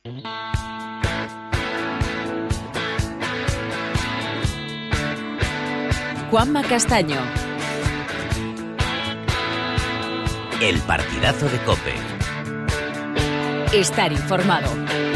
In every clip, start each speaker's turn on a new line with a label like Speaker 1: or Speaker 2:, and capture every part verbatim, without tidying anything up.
Speaker 1: Juanma Castaño.
Speaker 2: El partidazo de COPE.
Speaker 1: Estar informado.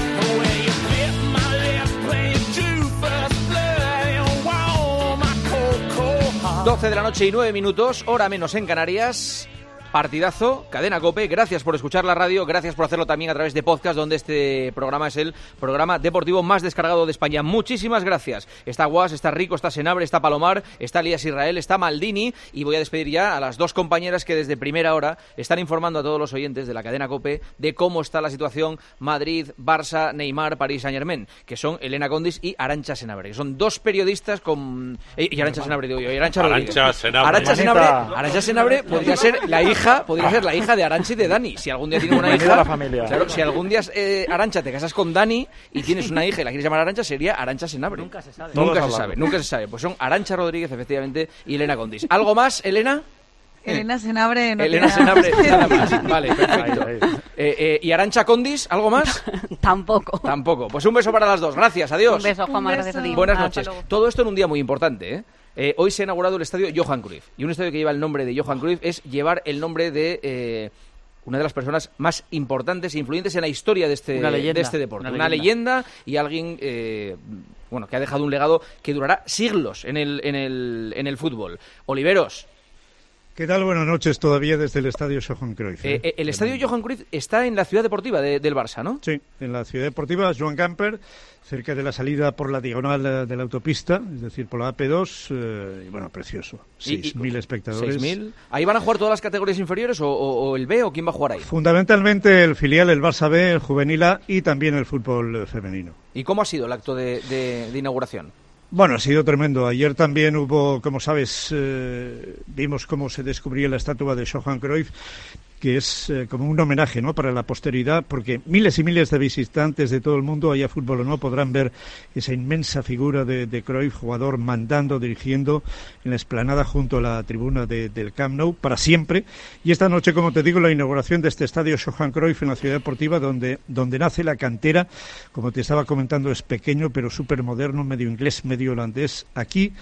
Speaker 3: doce de la noche y nueve minutos, hora menos en Canarias. Partidazo, Cadena COPE, gracias por escuchar la radio, gracias por hacerlo también a través de podcast, donde este programa es el programa deportivo más descargado de España. Muchísimas gracias. Está Guas, está Rico, está Senabre, está Palomar, está Elías Israel, está Maldini, y voy a despedir ya a las dos compañeras que desde primera hora están informando a todos los oyentes de la Cadena COPE de cómo está la situación Madrid, Barça, Neymar, París Saint-Germain, que son Elena Condis y Arantxa Senabre, que son dos periodistas con... Eh, y Arantxa Senabre, digo yo, y Arantxa Rodríguez.
Speaker 4: Arantxa Senabre.
Speaker 3: Arantxa Senabre, Arantxa Senabre podría ser la hija podría ser la hija de Arantxa y de Dani. Si algún día tiene una hija,
Speaker 5: la familia.
Speaker 3: Claro, si algún día eh, Arantxa te casas con Dani y tienes una hija y la quieres llamar Arantxa, sería Arantxa Senabre.
Speaker 5: Nunca se sabe.
Speaker 3: Nunca se sabe, nunca se sabe. Pues son Arantxa Rodríguez, efectivamente, y Elena Condis. ¿Algo más, Elena?
Speaker 6: Elena Senabre no
Speaker 3: Elena
Speaker 6: tiene
Speaker 3: Senabre,
Speaker 6: nada.
Speaker 3: nada más. Vale, perfecto.
Speaker 5: Ahí, ahí.
Speaker 3: Eh, eh, ¿Y Arantxa Condis? ¿Algo más?
Speaker 6: Tampoco.
Speaker 3: Tampoco. Pues un beso para las dos. Gracias, adiós.
Speaker 6: Un beso, Juanma,
Speaker 7: Un
Speaker 6: gracias a ti.
Speaker 3: Buenas
Speaker 6: Hasta
Speaker 3: noches.
Speaker 6: luego.
Speaker 3: Todo esto en un día muy importante, ¿eh? Eh, hoy se ha inaugurado el estadio Johan Cruyff. Y un estadio que lleva el nombre de Johan Cruyff es llevar el nombre de eh, una de las personas más importantes e influyentes en la historia de este,
Speaker 5: Una leyenda,
Speaker 3: de este deporte.
Speaker 5: una
Speaker 3: Una
Speaker 5: leyenda.
Speaker 3: leyenda y alguien eh, bueno, que ha dejado un legado que durará siglos en el, en el, en el fútbol. Oliveros.
Speaker 8: ¿Qué tal? Buenas noches todavía desde el estadio Johan Cruyff.
Speaker 3: Eh, eh, el estadio Johan Cruyff está en la ciudad deportiva de, del Barça, ¿no?
Speaker 8: Sí, en la ciudad deportiva Joan Gamper, cerca de la salida por la diagonal eh, de la autopista, es decir, por la A P dos, eh, y bueno, precioso. seis mil espectadores.
Speaker 3: seis mil. ¿Ahí van a jugar todas las categorías inferiores o, o, o el B o quién va a jugar ahí?
Speaker 8: Fundamentalmente el filial, el Barça B, el Juvenil A y también el fútbol eh, femenino.
Speaker 3: ¿Y cómo ha sido el acto de, de, de inauguración?
Speaker 8: Bueno, ha sido tremendo. Ayer también hubo, como sabes, eh, vimos cómo se descubría la estatua de Johan Cruyff, que es eh, como un homenaje, ¿no?, para la posteridad, porque miles y miles de visitantes de todo el mundo, haya fútbol o no, podrán ver esa inmensa figura de, de Cruyff, jugador mandando, dirigiendo en la explanada junto a la tribuna de, del Camp Nou, para siempre. Y esta noche, como te digo, la inauguración de este estadio Johan Cruyff en la ciudad deportiva, donde, donde nace la cantera, como te estaba comentando, es pequeño, pero súper moderno, medio inglés, medio holandés. Aquí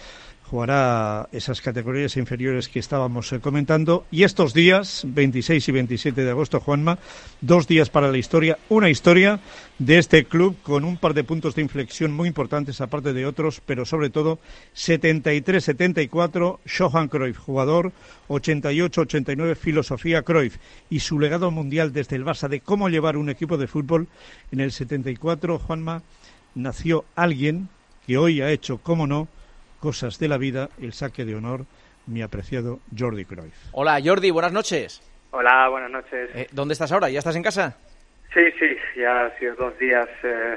Speaker 8: jugará esas categorías inferiores que estábamos eh, comentando, y estos días, veintiséis y veintisiete de agosto, Juanma, dos días para la historia, una historia de este club con un par de puntos de inflexión muy importantes, aparte de otros, pero sobre todo setenta y tres setenta y cuatro, Johan Cruyff, jugador, ochenta y ocho ochenta y nueve, filosofía Cruyff, y su legado mundial desde el Barça de cómo llevar un equipo de fútbol. En el setenta y cuatro, Juanma, nació alguien que hoy ha hecho, cómo no, cosas de la vida, el saque de honor, mi apreciado Jordi Cruyff.
Speaker 3: Hola, Jordi, buenas noches.
Speaker 9: Hola, buenas noches.
Speaker 3: Eh, ¿Dónde estás ahora? ¿Ya estás en casa?
Speaker 9: Sí, sí, ya han sido dos días eh,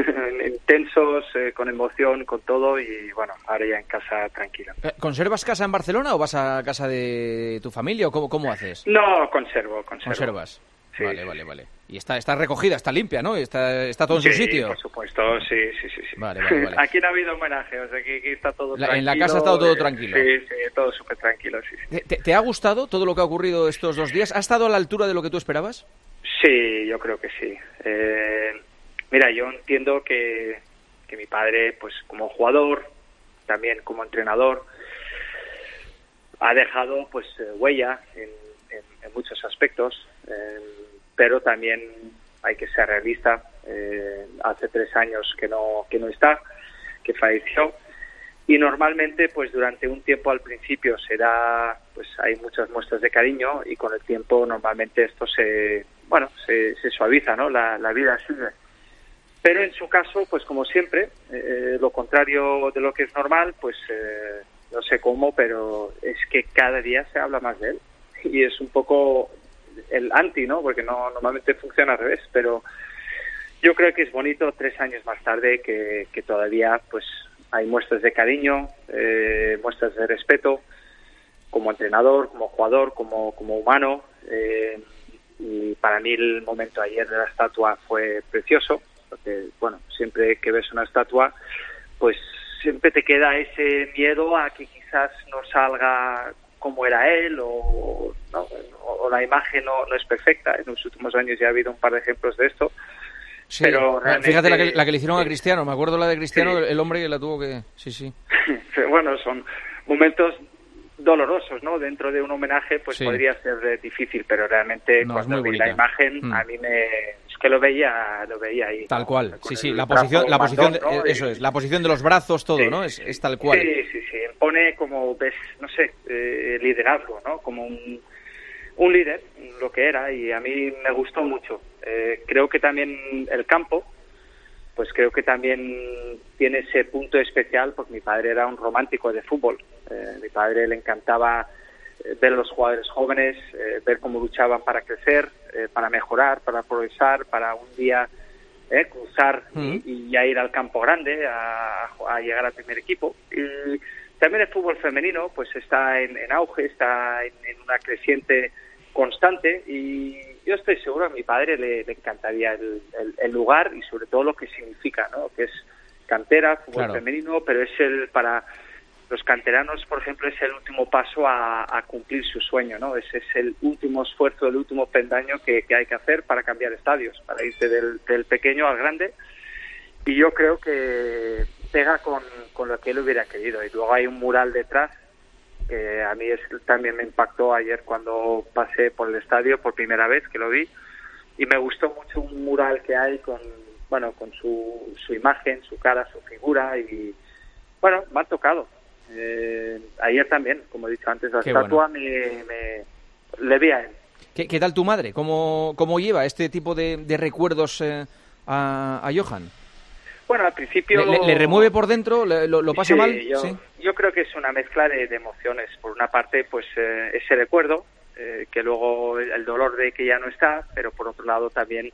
Speaker 9: intensos, eh, con emoción, con todo, y bueno, ahora ya en casa tranquilo.
Speaker 3: Eh, ¿Conservas casa en Barcelona o vas a casa de tu familia o cómo, cómo haces?
Speaker 9: No, conservo, conservo.
Speaker 3: ¿Conservas?
Speaker 9: Sí,
Speaker 3: vale,
Speaker 9: sí,
Speaker 3: vale,
Speaker 9: sí.
Speaker 3: vale. Y está, está recogida, está limpia, ¿no? Está, está todo en
Speaker 9: Sí,
Speaker 3: su sitio.
Speaker 9: por supuesto, sí, sí, sí. sí.
Speaker 3: Vale, vale, vale.
Speaker 9: Aquí no ha habido homenaje, o sea, que aquí está todo
Speaker 3: La-
Speaker 9: tranquilo.
Speaker 3: en la casa ha estado todo
Speaker 9: eh,
Speaker 3: tranquilo.
Speaker 9: Sí, sí, todo súper tranquilo, sí, sí.
Speaker 3: ¿Te, te, te ha gustado todo lo que ha ocurrido estos dos días? ¿Ha estado a la altura de lo que tú esperabas?
Speaker 9: Sí, yo creo que sí. Eh, mira, yo entiendo que, que mi padre, pues como jugador, también como entrenador, ha dejado pues eh, huella en, en, en muchos aspectos, eh, pero también hay que ser realista. Eh, hace tres años que no que no está, que falleció, y normalmente pues durante un tiempo al principio será, pues hay muchas muestras de cariño, y con el tiempo normalmente esto se bueno se, se suaviza, ¿no? La, la vida sigue. Pero en su caso, pues como siempre, eh, lo contrario de lo que es normal, pues eh, no sé cómo, pero es que cada día se habla más de él, y es un poco el anti, ¿no? Porque no normalmente funciona al revés, pero yo creo que es bonito tres años más tarde que, que todavía pues hay muestras de cariño, eh, muestras de respeto, como entrenador, como jugador, como, como humano. Eh, y para mí el momento ayer de la estatua fue precioso, porque bueno, siempre que ves una estatua, pues siempre te queda ese miedo a que quizás no salga como era él, o, ¿no? o la imagen no, no es perfecta. En los últimos años ya ha habido un par de ejemplos de esto,
Speaker 3: Sí,
Speaker 9: pero realmente...
Speaker 3: fíjate la que, la que le hicieron
Speaker 9: sí.
Speaker 3: a Cristiano, me acuerdo la de Cristiano,
Speaker 9: Sí.
Speaker 3: el hombre que la tuvo que... Sí, sí.
Speaker 9: Bueno, son momentos dolorosos, ¿no? Dentro de un homenaje, pues
Speaker 3: Sí.
Speaker 9: podría ser eh, difícil, pero realmente
Speaker 3: No, es
Speaker 9: cuando
Speaker 3: muy
Speaker 9: vi la
Speaker 3: bonita.
Speaker 9: imagen,
Speaker 3: Mm.
Speaker 9: a mí me... es que lo veía, lo veía ahí.
Speaker 3: Tal
Speaker 9: ¿no?
Speaker 3: cual,
Speaker 9: Con
Speaker 3: sí,
Speaker 9: el
Speaker 3: sí, la
Speaker 9: brazo
Speaker 3: posición, la posición, de-
Speaker 9: mandón, ¿no?
Speaker 3: eso
Speaker 9: Y-
Speaker 3: es, la posición de los brazos, todo,
Speaker 9: Sí,
Speaker 3: ¿no? Es,
Speaker 9: sí.
Speaker 3: es tal cual.
Speaker 9: Sí, sí, sí, pone como, ves, no sé, eh, liderazgo, ¿no? Como un, un líder, lo que era, y a mí me gustó mucho. Eh, creo que también el campo, pues creo que también tiene ese punto especial, porque mi padre era un romántico de fútbol. Eh, mi padre le encantaba eh, ver a los jugadores jóvenes, eh, ver cómo luchaban para crecer, eh, para mejorar, para progresar, para un día eh, cruzar
Speaker 3: Mm.
Speaker 9: y, y ya ir al campo grande, a, a llegar al primer equipo. Y también el fútbol femenino pues está en, en auge, está en, en una creciente constante, y yo estoy seguro a mi padre le, le encantaría el, el, el lugar y sobre todo lo que significa, ¿no? Que es cantera, fútbol
Speaker 3: Claro.
Speaker 9: femenino, pero es el para los canteranos, por ejemplo, es el último paso a, a cumplir su sueño, ¿no? Ese es el último esfuerzo, el último peldaño que, que hay que hacer para cambiar estadios, para irse del, del pequeño al grande, y yo creo que pega con, con lo que él hubiera querido. Y luego hay un mural detrás que a mí es, también me impactó ayer cuando pasé por el estadio por primera vez que lo vi, y me gustó mucho un mural que hay con, bueno, con su, su imagen, su cara, su figura, y bueno, me ha tocado. Eh, ayer también, como he dicho antes, la
Speaker 3: Qué
Speaker 9: estatua
Speaker 3: bueno.
Speaker 9: me, me le vi a él.
Speaker 3: ¿Qué, qué tal tu madre? ¿Cómo, cómo lleva este tipo de, de recuerdos eh, a, a Johan?
Speaker 9: Bueno, al principio...
Speaker 3: ¿Le, le- le remueve por dentro? ¿Le- lo, lo pasa
Speaker 9: Sí,
Speaker 3: mal?
Speaker 9: Yo,
Speaker 3: Sí.
Speaker 9: yo creo que es una mezcla de, de emociones. Por una parte, pues eh, ese recuerdo, eh, que luego el, el dolor de que ya no está, pero por otro lado también,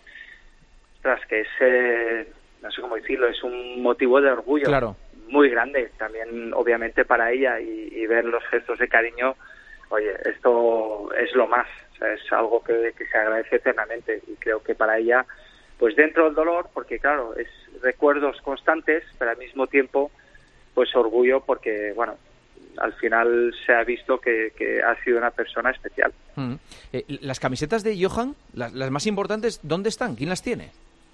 Speaker 9: tras que es, eh, no sé cómo decirlo, es un motivo de orgullo
Speaker 3: Claro.
Speaker 9: muy grande también, obviamente, para ella, y, y ver los gestos de cariño. Oye, esto es lo más, o sea, es algo que, que se agradece eternamente, y creo que para ella, pues dentro del dolor, porque claro, es recuerdos constantes, pero al mismo tiempo, pues orgullo, porque bueno, al final se ha visto que, que ha sido una persona especial.
Speaker 3: Mm. Eh, las camisetas de Johan, las, las más importantes, ¿dónde están? ¿Quién las tiene?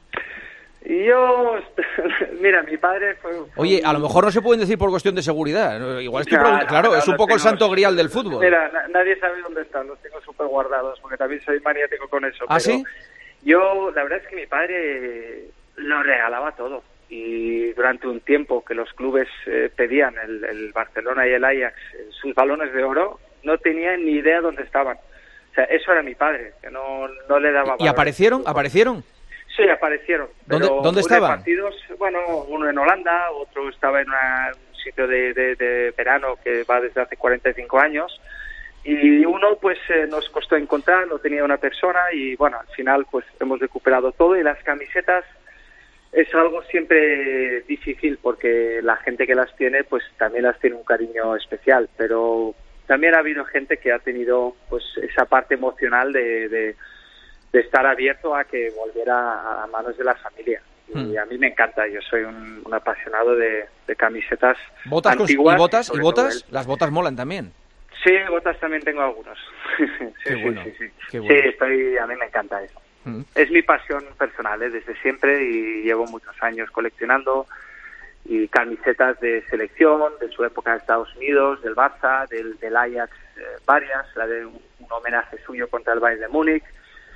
Speaker 9: Y yo, mira, mi padre fue... fue
Speaker 3: Oye, a lo
Speaker 9: un-
Speaker 3: mejor no se pueden decir por cuestión de seguridad. ¿no? Igual estoy
Speaker 9: No,
Speaker 3: preguntando-
Speaker 9: no,
Speaker 3: claro,
Speaker 9: no,
Speaker 3: es un
Speaker 9: los
Speaker 3: poco el
Speaker 9: tengo-
Speaker 3: santo grial del fútbol.
Speaker 9: Mira, na- nadie sabe dónde están, los tengo súper guardados, porque también soy maniático con eso.
Speaker 3: ¿Ah,
Speaker 9: pero
Speaker 3: sí?
Speaker 9: Yo, la verdad es que mi padre lo regalaba todo. Y durante un tiempo que los clubes eh, pedían, el, el Barcelona y el Ajax, eh, sus balones de oro, no tenían ni idea dónde estaban. O sea, eso era mi padre, que no, no le daba
Speaker 3: ¿Y
Speaker 9: valor.
Speaker 3: aparecieron? ¿Aparecieron?
Speaker 9: Sí, aparecieron.
Speaker 3: ¿Dónde-
Speaker 9: pero
Speaker 3: dónde
Speaker 9: muy
Speaker 3: estaban?
Speaker 9: repartidos, bueno, uno en Holanda, otro estaba en una- un sitio de, de, de verano que va desde hace cuarenta y cinco años, y uno pues eh, nos costó encontrar, lo tenía una persona, y bueno, al final pues hemos recuperado todo. Y las camisetas es algo siempre difícil, porque la gente que las tiene pues también las tiene un cariño especial, pero también ha habido gente que ha tenido pues esa parte emocional de, de de estar abierto a que volviera a manos de la familia. Y
Speaker 3: Hmm.
Speaker 9: a mí me encanta, yo soy un, un apasionado de, de camisetas
Speaker 3: ¿Botas con-
Speaker 9: antiguas.
Speaker 3: y botas? ¿Y
Speaker 9: sobre todo
Speaker 3: botas?
Speaker 9: él.
Speaker 3: Las botas molan también.
Speaker 9: Sí, botas también tengo algunos. sí,
Speaker 3: Qué
Speaker 9: sí,
Speaker 3: bueno,
Speaker 9: sí, sí.
Speaker 3: qué bueno.
Speaker 9: Sí, estoy, a mí me encanta eso.
Speaker 3: Mm.
Speaker 9: Es mi pasión personal, ¿eh? Desde siempre, y llevo muchos años coleccionando y camisetas de selección, de su época de Estados Unidos, del Barça, del, del Ajax, eh, varias, la de un, un homenaje suyo contra el Bayern de Múnich,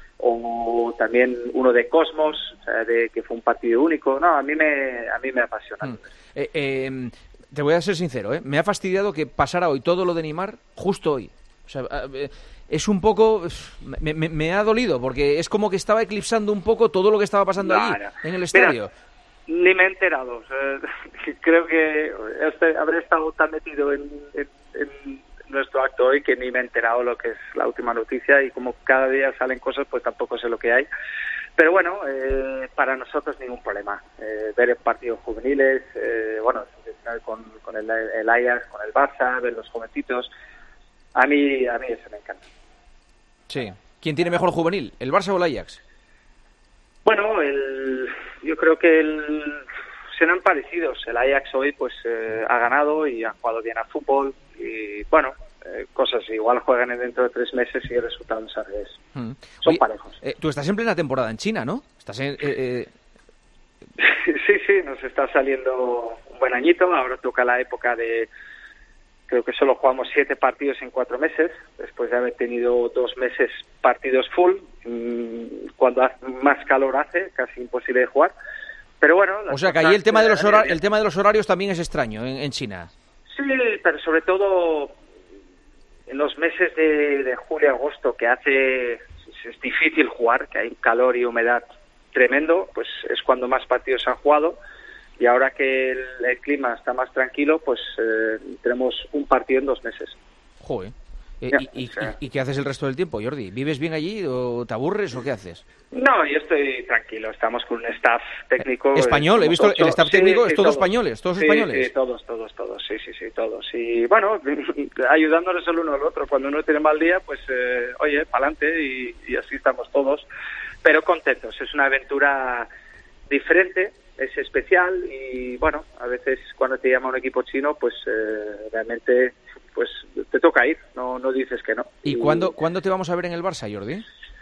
Speaker 9: o también uno de Cosmos, o sea, de que fue un partido único. No, a mí me a mí me apasiona.
Speaker 3: Mm. Eh, eh, te voy a ser sincero, ¿eh? Me ha fastidiado que pasara hoy todo lo de Neymar justo hoy. O sea, eh, es un poco... Me, me- me ha dolido, porque es como que estaba eclipsando un poco todo lo que estaba pasando
Speaker 9: No,
Speaker 3: allí,
Speaker 9: no.
Speaker 3: en el
Speaker 9: Mira,
Speaker 3: estadio.
Speaker 9: Ni me he enterado. O sea, creo que este, habré estado tan metido en, en, en nuestro acto hoy que ni me he enterado lo que es la última noticia, y como cada día salen cosas, pues tampoco sé lo que hay. Pero bueno, eh, para nosotros ningún problema. Eh, ver partidos juveniles, eh, bueno, con, con el, el Ajax, con el Barça, ver los jovencitos. A mí, a mí eso me encanta.
Speaker 3: Sí. ¿Quién tiene mejor juvenil, el Barça o el Ajax?
Speaker 9: Bueno, el, yo creo que el, serán parecidos. El Ajax hoy pues eh, ha ganado y ha jugado bien al fútbol, y bueno, eh, cosas igual juegan dentro de tres meses y el resultado es al revés.
Speaker 3: Mm.
Speaker 9: Son
Speaker 3: Oye,
Speaker 9: parejos.
Speaker 3: eh, tú estás en plena temporada en China, ¿no? Estás en, eh, eh,
Speaker 9: sí, sí, nos está saliendo un buen añito. Ahora toca la época de, creo que solo jugamos siete partidos en cuatro meses, después de haber tenido dos meses partidos full, cuando más calor hace, casi imposible de jugar. Pero bueno,
Speaker 3: o sea que ahí el tema de los horarios, el tema de los horarios también es extraño en, en China.
Speaker 9: Sí, pero sobre todo en los meses de, de julio, agosto, que hace es difícil jugar, que hay calor y humedad tremendo, pues es cuando más partidos se han jugado. Y ahora que el, el clima está más tranquilo, pues eh, tenemos un partido en dos meses.
Speaker 3: Joder. Eh,
Speaker 9: Ya,
Speaker 3: y, y,
Speaker 9: o sea...
Speaker 3: ¿Y qué haces el resto del tiempo, Jordi? ¿Vives bien allí o te aburres o qué haces?
Speaker 9: No, yo estoy tranquilo. Estamos con un staff técnico.
Speaker 3: ¿Español? He visto
Speaker 9: todos,
Speaker 3: el staff técnico,
Speaker 9: sí,
Speaker 3: es
Speaker 9: sí,
Speaker 3: todos
Speaker 9: todos
Speaker 3: españoles, todos
Speaker 9: sí,
Speaker 3: españoles.
Speaker 9: Sí, todos, todos, todos, sí, sí, sí, todos. Y bueno, ayudándonos el uno al otro. Cuando uno tiene mal día, pues, eh, oye, pa'lante y, y así estamos todos. Pero contentos. Es una aventura diferente, es especial y, bueno, a veces cuando te llama un equipo chino, pues eh, realmente pues te toca ir, no no dices que no.
Speaker 3: ¿Y, y... ¿cuándo, cuándo te vamos a ver en el Barça, Jordi?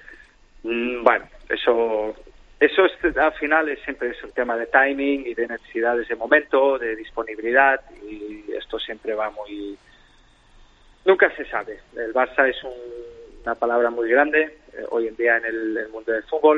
Speaker 9: Mm, bueno, eso eso es, al final es, siempre es un tema de timing y de necesidades de momento, de disponibilidad, y esto siempre va muy... Nunca se sabe. El Barça es un, una palabra muy grande eh, hoy en día en el, el mundo del fútbol,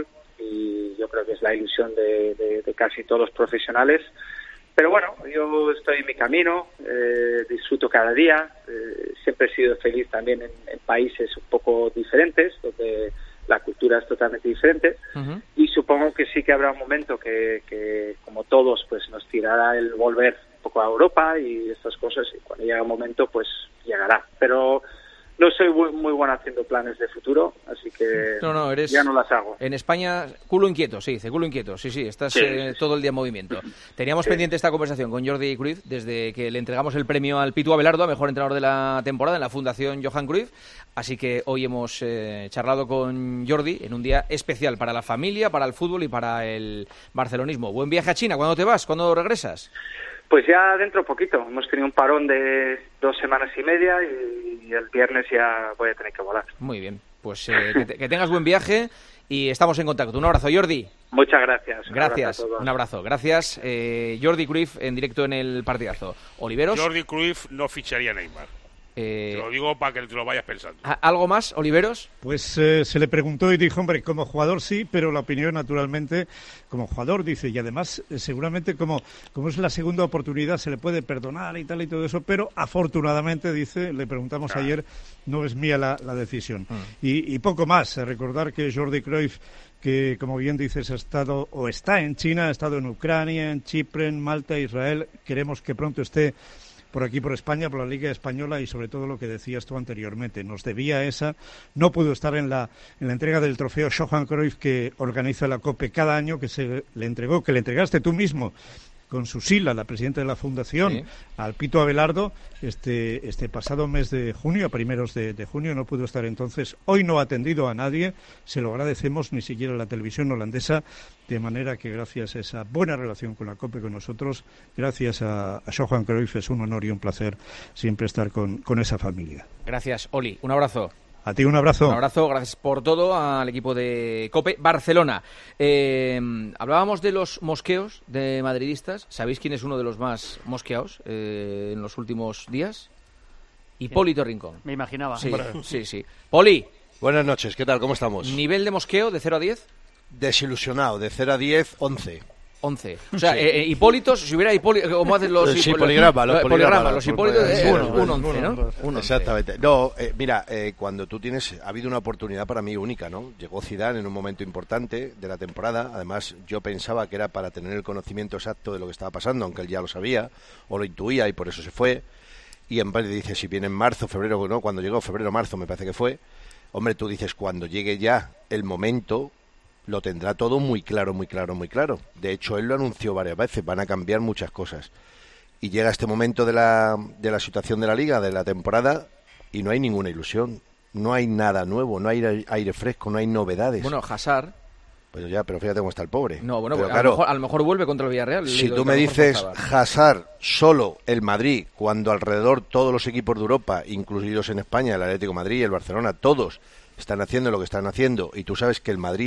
Speaker 9: y yo creo que es la ilusión de, de, de casi todos los profesionales. Pero bueno, yo estoy en mi camino, eh, disfruto cada día, eh, siempre he sido feliz también en, en países un poco diferentes, donde la cultura es totalmente diferente, uh-huh. y supongo que sí que habrá un momento que, que, como todos, pues nos tirará el volver un poco a Europa y estas cosas, y cuando llegue un momento, pues llegará. Pero no soy muy, muy bueno haciendo planes de futuro, así que
Speaker 3: no, no, eres,
Speaker 9: ya no las hago.
Speaker 3: En España, culo inquieto, se dice, culo inquieto, sí, sí, estás sí, eh, sí, todo el día en movimiento. Teníamos sí. pendiente esta conversación con Jordi Cruyff desde que le entregamos el premio al Pitu Abelardo a mejor entrenador de la temporada en la Fundación Johan Cruyff, así que hoy hemos eh, charlado con Jordi en un día especial para la familia, para el fútbol y para el barcelonismo. Buen viaje a China, ¿cuándo te vas? ¿Cuándo regresas?
Speaker 9: Pues ya dentro poquito, hemos tenido un parón de dos semanas y media y el viernes ya voy a tener que volar.
Speaker 3: Muy bien, pues eh, que, te, que tengas buen viaje y estamos en contacto. Un abrazo, Jordi.
Speaker 9: Muchas gracias.
Speaker 3: Gracias,
Speaker 9: un abrazo.
Speaker 3: Un abrazo. Gracias, eh, Jordi Cruyff en directo en el partidazo. Oliveros.
Speaker 4: Jordi Cruyff no ficharía a Neymar. Eh, te lo digo para que te lo vayas pensando.
Speaker 3: ¿Algo más, Oliveros?
Speaker 8: Pues eh, se le preguntó y dijo, hombre, como jugador sí, pero la opinión naturalmente como jugador, dice, y además eh, seguramente como, como es la segunda oportunidad se le puede perdonar y tal y todo eso, pero afortunadamente, dice, le preguntamos ah. ayer, no es mía la, la decisión. Ah. Y, y poco más, recordar que Jordi Cruyff, que como bien dices ha estado o está en China, ha estado en Ucrania, en Chipre, en Malta, Israel, queremos que pronto esté por aquí, por España, por la Liga Española, y sobre todo lo que decías tú anteriormente, nos debía esa, no pudo estar en la en la entrega del trofeo Johan Cruyff que organiza la COPE cada año, que se le entregó, que le entregaste tú mismo con Susila, la presidenta de la Fundación, sí. al Pitu Abelardo, este este pasado mes de junio, a primeros de, de junio, no pudo estar entonces. Hoy no ha atendido a nadie, se lo agradecemos, ni siquiera a la televisión holandesa, de manera que gracias a esa buena relación con la COPE con nosotros, gracias a, a Johan Cruyff, es un honor y un placer siempre estar con, con esa familia.
Speaker 3: Gracias, Oli. Un abrazo.
Speaker 8: A ti un abrazo.
Speaker 3: Un abrazo, gracias por todo al equipo de COPE Barcelona. Eh, hablábamos de los mosqueos de madridistas. ¿Sabéis quién es uno de los más mosqueados eh, en los últimos días? Hipólito Rincón.
Speaker 5: Me imaginaba.
Speaker 3: Sí, sí, sí. Poli.
Speaker 7: Buenas noches, ¿qué tal? ¿Cómo estamos?
Speaker 3: ¿Nivel de mosqueo de cero a diez?
Speaker 7: Desilusionado, de cero a diez, once.
Speaker 3: once. O sea, sí. eh, Hipólitos, si hubiera Hipólitos, como hacen los...
Speaker 7: Sí, poligrama, los
Speaker 3: poligramas. Los Hipólitos, eh,
Speaker 7: uno,
Speaker 3: un once, ¿no? Un
Speaker 7: Exactamente. No, eh, mira, eh, cuando tú tienes... Ha habido una oportunidad para mí única, ¿no? Llegó Zidane en un momento importante de la temporada. Además, yo pensaba que era para tener el conocimiento exacto de lo que estaba pasando, aunque él ya lo sabía, o lo intuía, y por eso se fue. Y en vez de dice, si viene en marzo, febrero, no, cuando llegó febrero, marzo, me parece que fue. Hombre, tú dices, cuando llegue ya el momento... lo tendrá todo muy claro, muy claro, muy claro. De hecho, él lo anunció varias veces, van a cambiar muchas cosas. Y llega este momento de la, de la situación de la Liga, de la temporada, y no hay ninguna ilusión. No hay nada nuevo, no hay aire, aire fresco, no hay novedades.
Speaker 3: Bueno, Hazard...
Speaker 7: Pues ya, pero fíjate cómo está el pobre.
Speaker 3: No, bueno,
Speaker 7: pero,
Speaker 3: a,
Speaker 7: claro,
Speaker 3: lo mejor, a lo mejor vuelve contra el Villarreal.
Speaker 7: Si tú me dices Hazard solo el Madrid, cuando alrededor todos los equipos de Europa, incluidos en España, el Atlético de Madrid, el Barcelona, todos están haciendo lo que están haciendo, y tú sabes que el Madrid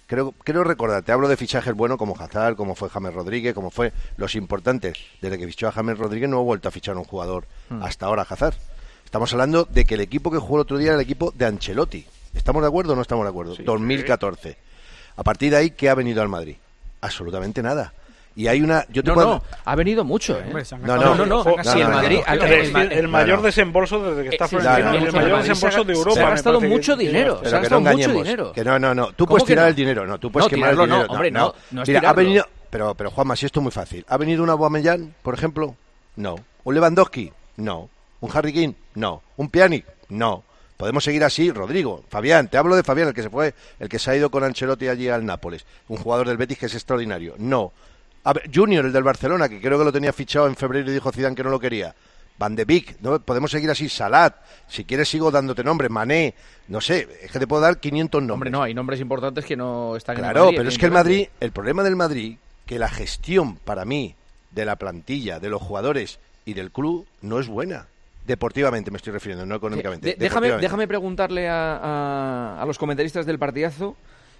Speaker 7: Creo, creo recordar, te hablo de fichajes buenos como Hazard, como fue James Rodríguez, como fue los importantes. Desde que fichó a James Rodríguez no ha vuelto a fichar a un jugador mm. hasta ahora, Hazard. Estamos hablando de que el equipo que jugó el otro día era el equipo de Ancelotti. ¿Estamos de acuerdo o no estamos de acuerdo? Sí, dos mil catorce. Sí. A partir de ahí, ¿qué ha venido al Madrid? Absolutamente nada. Y hay una... Yo te
Speaker 3: no,
Speaker 7: puedo...
Speaker 3: no, ha venido mucho, ¿eh?
Speaker 7: No, no,
Speaker 3: no, no. no, no. Sí, el Madrid...
Speaker 5: El, el, el, el mayor desembolso desde que está
Speaker 3: sí,
Speaker 5: Florentino,
Speaker 3: sí,
Speaker 5: el mayor desembolso de Europa.
Speaker 3: Se ha gastado mucho
Speaker 7: que,
Speaker 3: dinero,
Speaker 7: pero
Speaker 3: se ha
Speaker 7: que
Speaker 3: gastado
Speaker 7: no
Speaker 3: mucho dinero.
Speaker 7: Que no, no, no. Tú puedes tirar
Speaker 3: no?
Speaker 7: el dinero, no, tú puedes
Speaker 3: no,
Speaker 7: quemar el dinero.
Speaker 3: No, hombre, no, no, no es
Speaker 7: Mira,
Speaker 3: tirarlo.
Speaker 7: ha venido... Pero, pero Juanma, si esto es muy fácil. ¿Ha venido un Aubameyang, por ejemplo? No. ¿Un Lewandowski? No. ¿Un Harry Kane? No. ¿Un Pjanic? No. Podemos seguir así, Rodrigo, Fabián, te hablo de Fabián, el que se fue, el que se ha ido con Ancelotti allí al Nápoles, un jugador del Betis que es extraordinario. No. A ver, Junior, el del Barcelona, que creo que lo tenía fichado en febrero y dijo Zidane que no lo quería. Van de Beek, ¿no? Podemos seguir así, Salat, si quieres sigo dándote nombres, Mané, no sé, es que te puedo dar quinientos nombres.
Speaker 3: Hombre, no, hay nombres importantes que no están
Speaker 7: claro,
Speaker 3: en el Madrid.
Speaker 7: Claro, pero es que el Madrid, el problema del Madrid, que la gestión para mí de la plantilla, de los jugadores y del club no es buena. Deportivamente me estoy refiriendo, no económicamente.
Speaker 3: De, déjame, déjame preguntarle a, a, a los comentaristas del partidazo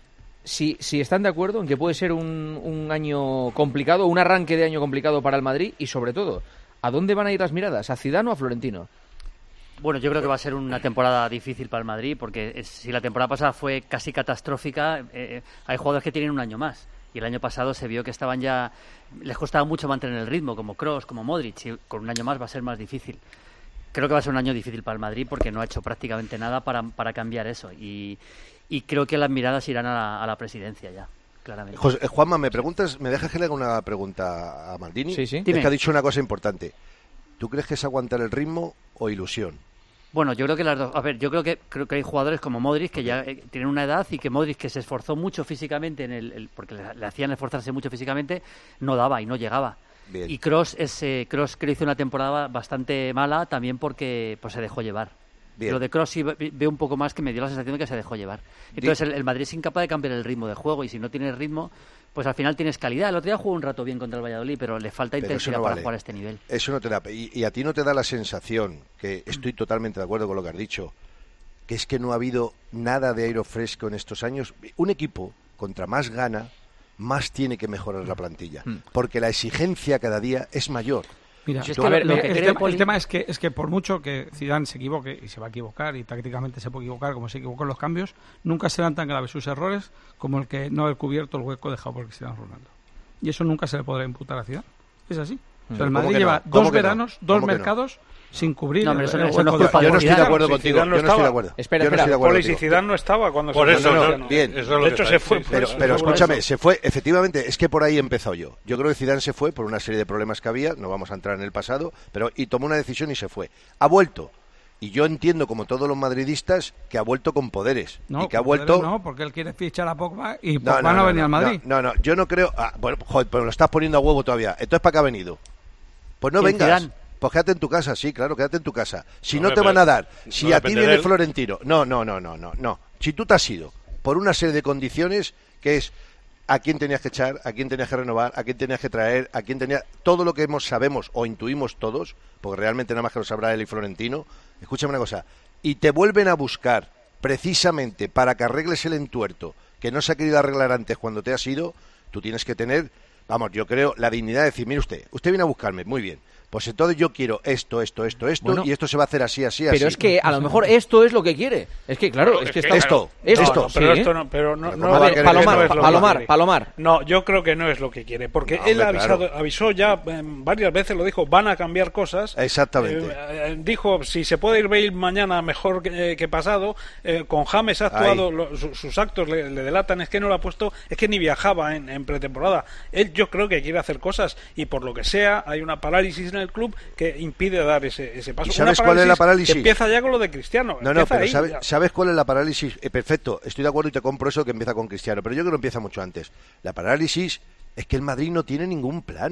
Speaker 3: si, si están de acuerdo en que puede ser un, un año complicado, un arranque de año complicado para el Madrid y sobre todo, ¿a dónde van a ir las miradas? ¿A Zidane o a Florentino?
Speaker 10: Bueno, yo creo que va a ser una temporada difícil para el Madrid porque si la temporada pasada fue casi catastrófica, eh, hay jugadores que tienen un año más. Y el año pasado se vio que estaban ya... Les costaba mucho mantener el ritmo, como Kroos, como Modric, y con un año más va a ser más difícil. Creo que va a ser un año difícil para el Madrid porque no ha hecho prácticamente nada para, para cambiar eso. Y, y creo que las miradas irán a la, a la presidencia ya, claramente.
Speaker 7: José, eh, Juanma, ¿me preguntas, me dejas que le haga una pregunta a Maldini?
Speaker 3: Sí, sí.
Speaker 7: Es que ha dicho una cosa importante. ¿Tú crees que es aguantar el ritmo o ilusión?
Speaker 10: Bueno, yo creo que las dos. A ver, yo creo que creo que hay jugadores como Modric que ya eh, tienen una edad y que Modric, que se esforzó mucho físicamente en el, el porque le, le hacían esforzarse mucho físicamente, no daba y no llegaba. Bien. Y Kroos ese Kroos que hizo una temporada bastante mala también porque pues se dejó llevar. Bien. Lo de Kroos sí veo un poco más que me dio la sensación de que se dejó llevar. Entonces el, el Madrid es incapaz de cambiar el ritmo de juego y si no tienes ritmo, pues al final tienes calidad. El otro día jugó un rato bien contra el Valladolid, pero le falta pero intensidad no para vale. jugar a este nivel.
Speaker 7: Eso no te da. Y, y a ti no te da la sensación, que estoy totalmente de acuerdo con lo que has dicho, que es que no ha habido nada de aire fresco en estos años. Un equipo, contra más gana, más tiene que mejorar la plantilla, porque la exigencia cada día es mayor.
Speaker 5: Mira, es que ver, lo, el, el, tema, Poli... el tema es que es que por mucho que Zidane se equivoque, y se va a equivocar, y tácticamente se puede equivocar como se equivocó en los cambios, nunca serán tan graves sus errores como el que no haber cubierto el hueco dejado por Cristiano Ronaldo. Y eso nunca se le podrá imputar a Zidane. Es así. O sea, el Madrid lleva no? dos veranos, no? dos mercados no? sin cubrir.
Speaker 10: No, pero eso,
Speaker 7: el,
Speaker 10: eso no
Speaker 7: yo, yo no estoy de acuerdo contigo.
Speaker 5: Yo no
Speaker 7: estoy de acuerdo.
Speaker 5: Espera,
Speaker 7: yo no estoy de acuerdo.
Speaker 5: Poli, si Zidane no estaba cuando
Speaker 4: por
Speaker 5: se
Speaker 4: eso,
Speaker 5: fue.
Speaker 4: No, no,
Speaker 7: bien.
Speaker 4: Eso
Speaker 5: de hecho, se fue.
Speaker 7: Sí, pero, pero escúchame, se fue. Efectivamente, es que por ahí he empezado yo. Yo creo que Zidane se fue por una serie de problemas que había. No vamos a entrar en el pasado, pero y tomó una decisión y se fue. Ha vuelto. Y yo entiendo, como todos los madridistas, que ha vuelto con poderes.
Speaker 5: No,
Speaker 7: y que ha vuelto.
Speaker 5: No, porque él quiere fichar a Pogba y Pogba no, no, no, no venía
Speaker 7: no,
Speaker 5: al Madrid.
Speaker 7: No, no, no, yo no creo. Ah, bueno, joder, pero lo estás poniendo a huevo todavía. Entonces, ¿para qué ha venido? Pues no vengas. Zidane? Pues quédate en tu casa, sí, claro, quédate en tu casa. Si no, no te van a dar, si no a ti viene Florentino, no, no, no, no, no, no. Si tú te has ido por una serie de condiciones que es a quién tenías que echar, a quién tenías que renovar, a quién tenías que traer, a quién tenías... Todo lo que hemos, sabemos o intuimos todos, porque realmente nada más que lo sabrá él y Florentino, escúchame una cosa, y te vuelven a buscar precisamente para que arregles el entuerto que no se ha querido arreglar antes cuando te has ido, tú tienes que tener, vamos, yo creo, la dignidad de decir, mire usted, usted viene a buscarme, muy bien. Pues entonces yo quiero esto, esto, esto, esto, bueno, y esto se va a hacer así, así, así.
Speaker 3: Pero es que a lo mejor esto es lo que quiere. Es que, claro, es que está...
Speaker 7: Esto,
Speaker 3: esto,
Speaker 7: esto.
Speaker 5: No, pero
Speaker 3: sí,
Speaker 5: esto
Speaker 3: ¿eh?
Speaker 5: no, pero no,
Speaker 7: pero
Speaker 5: no,
Speaker 3: a ver,
Speaker 5: no,
Speaker 3: Palomar,
Speaker 5: no es lo
Speaker 3: Palomar,
Speaker 5: que
Speaker 3: Palomar.
Speaker 5: No, yo creo que no es lo que quiere, porque
Speaker 7: no,
Speaker 5: él ha
Speaker 7: hombre,
Speaker 5: avisado,
Speaker 7: claro.
Speaker 5: avisó ya eh, varias veces, lo dijo, van a cambiar cosas.
Speaker 7: Exactamente.
Speaker 5: Eh, eh, dijo, si se puede ir Bale mañana mejor que, eh, que pasado, eh, con James ha actuado, lo, su, sus actos le, le delatan, es que no lo ha puesto, es que ni viajaba en, en pretemporada. Él yo creo que quiere hacer cosas y por lo que sea hay una parálisis en el club que impide dar ese ese paso.
Speaker 7: ¿Y sabes cuál es la parálisis?
Speaker 5: Que empieza ya con lo de Cristiano.
Speaker 7: No, no, pero sabe, ¿sabes cuál es la parálisis? Eh, perfecto, estoy de acuerdo y te compro eso que empieza con Cristiano, pero yo creo que empieza mucho antes. La parálisis es que el Madrid no tiene ningún plan.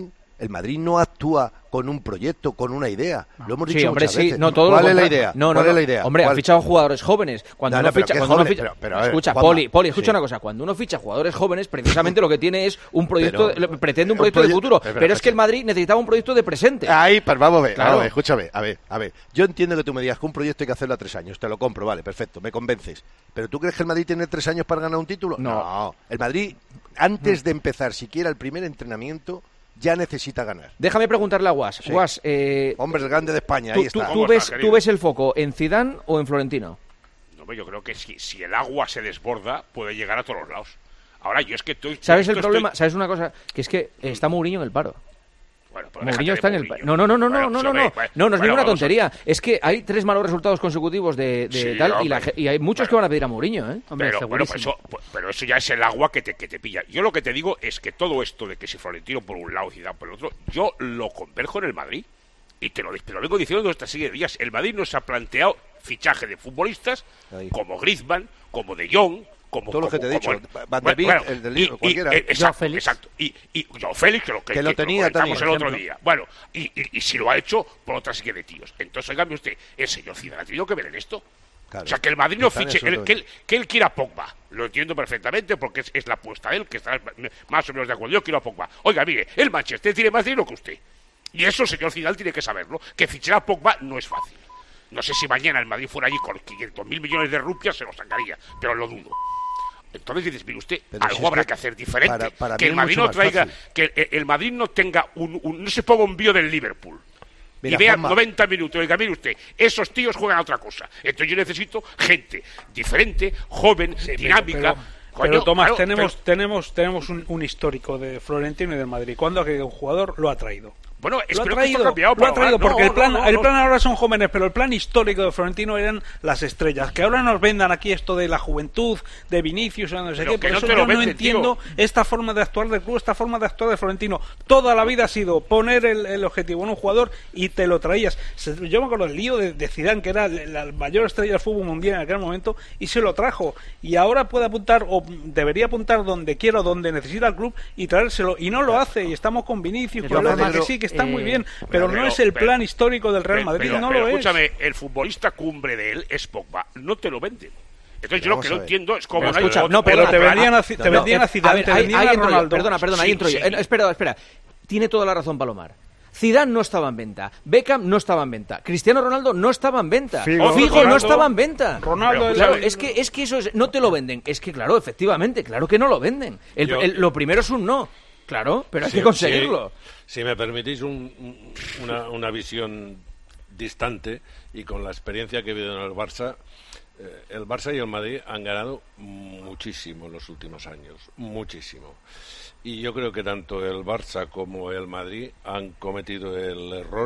Speaker 7: el Madrid no actúa con un proyecto, con una idea. Lo hemos dicho
Speaker 3: sí, hombre,
Speaker 7: muchas
Speaker 3: sí.
Speaker 7: veces.
Speaker 3: No, todo
Speaker 7: ¿Cuál
Speaker 3: lo
Speaker 7: es la idea?
Speaker 3: No, no,
Speaker 7: ¿Cuál
Speaker 3: no.
Speaker 7: es la idea?
Speaker 3: Hombre,
Speaker 7: ¿Cuál?
Speaker 3: han fichado jugadores jóvenes. Cuando
Speaker 7: No,
Speaker 3: uno
Speaker 7: no, pero
Speaker 3: ficha,
Speaker 7: ¿qué
Speaker 3: cuando uno
Speaker 7: jóvenes?
Speaker 3: ficha,
Speaker 7: Pero- pero, a ver,
Speaker 3: escucha,
Speaker 7: Juanma,
Speaker 3: Poli, Poli, escucha
Speaker 7: sí.
Speaker 3: una cosa. Cuando uno ficha jugadores jóvenes, precisamente lo que tiene es un proyecto,
Speaker 7: Pero-
Speaker 3: de- pretende un
Speaker 7: un
Speaker 3: proyecto de
Speaker 7: proyecto-
Speaker 3: futuro.
Speaker 7: pero,
Speaker 3: Pero,
Speaker 7: pero,
Speaker 3: es que el Madrid necesitaba un proyecto de presente.
Speaker 7: Ahí, pues vamos a ver,
Speaker 3: Claro.
Speaker 7: vamos a ver, escúchame, a ver, a ver. Yo entiendo que tú me digas que un proyecto hay que hacerlo a tres años, te lo compro, vale, perfecto, me convences. ¿Pero tú crees que el Madrid tiene tres años para ganar un título?
Speaker 3: No.
Speaker 7: El Madrid, antes de empezar siquiera el primer entrenamiento, ya necesita ganar.
Speaker 3: Déjame preguntarle a Guas.
Speaker 7: Sí.
Speaker 3: Guas, eh,
Speaker 7: Hombres grandes de España,
Speaker 3: ¿tú,
Speaker 7: ahí
Speaker 3: tú-
Speaker 7: está.
Speaker 3: tú
Speaker 4: ¿Cómo
Speaker 3: ves,
Speaker 4: está,
Speaker 3: ¿Tú
Speaker 4: querido?
Speaker 3: ves el foco en Zidane o en Florentino?
Speaker 4: No, hombre, yo creo que si, si el agua se desborda, puede llegar a todos los lados. Ahora, yo es que estoy...
Speaker 3: ¿Sabes el
Speaker 4: esto
Speaker 3: problema?
Speaker 4: estoy-
Speaker 3: ¿Sabes una cosa? Que es que está Mourinho en el paro.
Speaker 4: Bueno, pero
Speaker 3: Mourinho
Speaker 4: déjate
Speaker 3: está
Speaker 4: de
Speaker 3: en el
Speaker 4: Mourinho.
Speaker 3: pa- no no no no
Speaker 4: Bueno,
Speaker 3: no no
Speaker 4: sí,
Speaker 3: no
Speaker 4: hombre,
Speaker 3: no
Speaker 4: bueno,
Speaker 3: no no es
Speaker 4: bueno,
Speaker 3: ninguna
Speaker 4: vamos a-
Speaker 3: tontería. Es que hay tres malos resultados consecutivos de, de
Speaker 4: Sí,
Speaker 3: tal y, la
Speaker 4: hombre.
Speaker 3: ge- y hay muchos que van a pedir a Mourinho, ¿eh?
Speaker 10: Hombre,
Speaker 4: Pero, bueno, pues
Speaker 10: segurísimo.
Speaker 4: eso, pues- pero eso ya es el agua que te, que te pilla. Yo lo que te digo es que todo esto de que si Florentino por un lado y Zidane por el otro, yo lo converjo en el Madrid. Y te lo, te lo vengo diciendo desde esta serie de días. El Madrid nos ha planteado fichaje de futbolistas
Speaker 7: Ahí.
Speaker 4: como Griezmann, como De Jong, como...
Speaker 7: Todo lo que
Speaker 4: como-
Speaker 7: te he
Speaker 4: como
Speaker 7: dicho, Van de Beek, el del libro,
Speaker 4: y-
Speaker 7: cualquiera.
Speaker 4: y- eh, exacto,
Speaker 10: Joao Félix.
Speaker 4: exacto. Y, y Joao Félix, que lo, que,
Speaker 7: Que lo tenía
Speaker 4: comentamos
Speaker 7: también,
Speaker 4: el otro
Speaker 7: ejemplo.
Speaker 4: día. Bueno, y, y, y si lo ha hecho por otra serie de tíos. Entonces, oígame usted, el señor Zidane ha tenido que ver en esto.
Speaker 7: Claro.
Speaker 4: O sea, que el Madrid no
Speaker 7: Está en
Speaker 4: fiche,
Speaker 7: eso,
Speaker 4: el-
Speaker 7: todo.
Speaker 4: que, él, que él quiera a Pogba. Lo entiendo perfectamente porque es, es la apuesta de él, que está más o menos de acuerdo. Yo quiero a Pogba. Oiga, mire, el Manchester tiene más dinero que usted. Y eso el señor Zidane tiene que saberlo. Que fichar a Pogba no es fácil. No sé si mañana el Madrid fuera allí con quinientos mil millones de rupias, se lo sacaría, pero lo dudo. Entonces dices, mire usted,
Speaker 7: Pero
Speaker 4: algo
Speaker 7: si es
Speaker 4: habrá
Speaker 7: que
Speaker 4: que hacer diferente.
Speaker 7: para- para
Speaker 4: que
Speaker 7: mí
Speaker 4: el
Speaker 7: es
Speaker 4: Madrid
Speaker 7: mucho
Speaker 4: no
Speaker 7: más
Speaker 4: traiga,
Speaker 7: fácil.
Speaker 4: que el, el Madrid no tenga un, un- no se ponga un bio del Liverpool.
Speaker 7: Mira,
Speaker 4: y vea
Speaker 7: Juanma.
Speaker 4: noventa minutos, oiga, mire usted, esos tíos juegan a otra cosa. Entonces yo necesito gente diferente, joven,
Speaker 5: Sí, pero-
Speaker 4: dinámica.
Speaker 5: Pero,
Speaker 4: Coño,
Speaker 5: pero, Tomás,
Speaker 4: claro,
Speaker 5: tenemos,
Speaker 4: pero-
Speaker 5: tenemos, tenemos un, un histórico de Florentino y del Madrid. ¿Cuándo ha querido un jugador? Lo ha traído.
Speaker 4: Bueno,
Speaker 5: Lo ha
Speaker 4: espero que esto
Speaker 5: traído,
Speaker 4: ha cambiado.
Speaker 5: lo ha
Speaker 4: para-
Speaker 5: traído
Speaker 4: no,
Speaker 5: porque el
Speaker 4: no,
Speaker 5: plan,
Speaker 4: no,
Speaker 5: el
Speaker 4: no.
Speaker 5: plan ahora son jóvenes, pero el plan histórico de Florentino eran las estrellas. Que ahora nos vendan aquí esto de la juventud, de Vinicius, o no sé
Speaker 4: Pero
Speaker 5: qué.
Speaker 4: que
Speaker 5: Por
Speaker 4: no
Speaker 5: eso
Speaker 4: te lo
Speaker 5: yo no
Speaker 4: venden,
Speaker 5: entiendo
Speaker 4: tío.
Speaker 5: esta forma de actuar del club, esta forma de actuar de Florentino. Toda la vida ha sido poner el, el objetivo en un jugador y te lo traías. Se- Yo me acuerdo del lío de, de Zidane, que era la mayor estrella del fútbol mundial en aquel momento, y se lo trajo. Y ahora puede apuntar, o debería apuntar donde quiera, o donde necesita el club, y traérselo. Y no lo hace, y estamos con Vinicius,
Speaker 10: De
Speaker 5: con el
Speaker 10: todas
Speaker 5: otro, que
Speaker 10: formas,
Speaker 5: sí, que está
Speaker 10: eh,
Speaker 5: muy bien, pero,
Speaker 4: pero-
Speaker 5: no es el
Speaker 4: pero-
Speaker 5: plan histórico del Real
Speaker 4: Pero-
Speaker 5: Madrid,
Speaker 4: pero-
Speaker 5: no
Speaker 4: pero
Speaker 5: lo es.
Speaker 4: escúchame, el futbolista cumbre de él es Pogba. No te lo venden. Entonces yo lo
Speaker 7: Vamos
Speaker 4: que
Speaker 7: a
Speaker 4: no
Speaker 7: ver.
Speaker 4: entiendo es cómo
Speaker 3: Pero
Speaker 4: no hay
Speaker 3: escucha,
Speaker 4: otro-
Speaker 3: no,
Speaker 5: pero
Speaker 3: perdona,
Speaker 5: te
Speaker 3: perdona.
Speaker 5: vendían a, Ci- te
Speaker 7: No,
Speaker 5: vendían
Speaker 3: eh,
Speaker 5: a Zidane,
Speaker 3: ver,
Speaker 5: te
Speaker 3: ahí-
Speaker 5: vendían
Speaker 3: ahí
Speaker 5: a
Speaker 3: entro yo.
Speaker 5: Ronaldo.
Speaker 3: Perdona, perdona, ahí
Speaker 4: Sí,
Speaker 3: entro yo.
Speaker 4: sí.
Speaker 3: Eh, espera, espera. Tiene toda la razón Palomar. Zidane no estaba en venta, Beckham no estaba en venta, Cristiano Ronaldo no estaba en venta,
Speaker 5: Figo,
Speaker 3: Figo,
Speaker 5: Ronaldo,
Speaker 3: no estaba en venta.
Speaker 5: Ronaldo,
Speaker 4: Pero,
Speaker 5: el-
Speaker 3: Claro, es que es que eso es, no te lo venden. Es que claro, efectivamente, claro que no lo venden. El-
Speaker 11: Yo-
Speaker 3: el- lo primero es un no. Claro, pero hay
Speaker 11: Sí,
Speaker 3: que conseguirlo.
Speaker 11: sí. Si me permitís un- un- una, una visión distante y con la experiencia que he vivido en el Barça, eh, el Barça y el Madrid han ganado muchísimo en los últimos años, muchísimo. Y yo creo que tanto el Barça como el Madrid han cometido el error